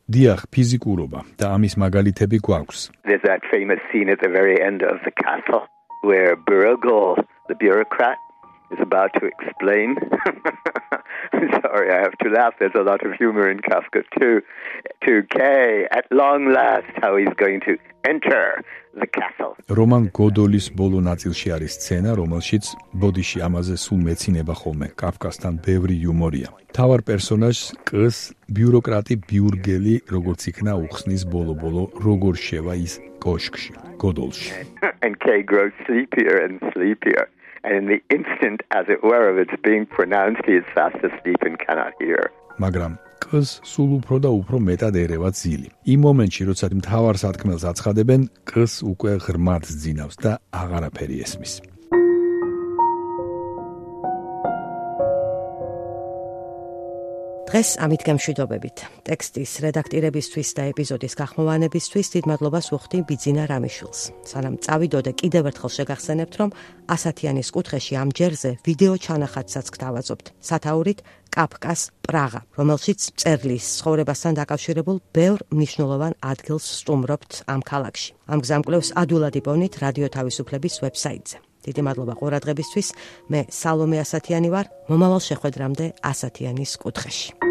დიახ, ფიზიკურობა და ამის მაგალითები გვაქვს. There's that famous scene at the very end of the castle where Burgle, the bureaucrat, is about to explain. Sorry, I have to laugh. There's a lot of humor in Kafka too. To Kay, at long last, how he's going to enter the castle. რომან გოდოლის ბოლო ნაწილში არის სცენა, რომელშიც ბოდიში ამაზე სულ მეცინება ხოლმე. კაფკასთან ბევრი იუმორია. თავარ პერსონაჟს კს ბიუროკრატი ბიურგელი როგორც იქნა უხსნის ბოლო-ბოლო როგორ შევა ის კოშკში, გოდოლში. And Kay grows sleepier and sleepier. And in the instant, as it were, of its being pronounced, he is fast asleep and cannot hear. მაგრამ კს სულ უფრო და უფრო მეტად ერევა ძილი. იმ მომენტში, როცა მთავარ სათქმელს აცხადებენ, კს უკვე ღრმად ძინავს და აღარაფერი ესმის. დღეს ამით გემშვიდობებით. ტექსტის რედაქტირებისთვის და ეპიზოდის გახმოვანებისთვის დიდ მადლობას ვუხდი ბიძინა რამიშვილს. სანამ წავიდოდე, კიდევ ერთხელ შეგახსენებთ, რომ ასათიანის კუთხეში ამ ჯერზე ვიდეო ჩანახატსაც გთავაზობთ. სათაურით კაფკას პრაღა, რომელშიც მწერლის ცხოვრებასთან დაკავშირებულ ბევრ მნიშვნელოვან ადგილს სტუმრობთ ამ ქალაქში. ამ გზამკვლევს ადვილად იპოვნით რადიო თავისუფლების ვებსაიტზე. დიდი მადლობა ყურადღებისთვის. მე სალომე ასათიანი ვარ. მომავალ შეხვედრამდე ასათიანის კუთხეში.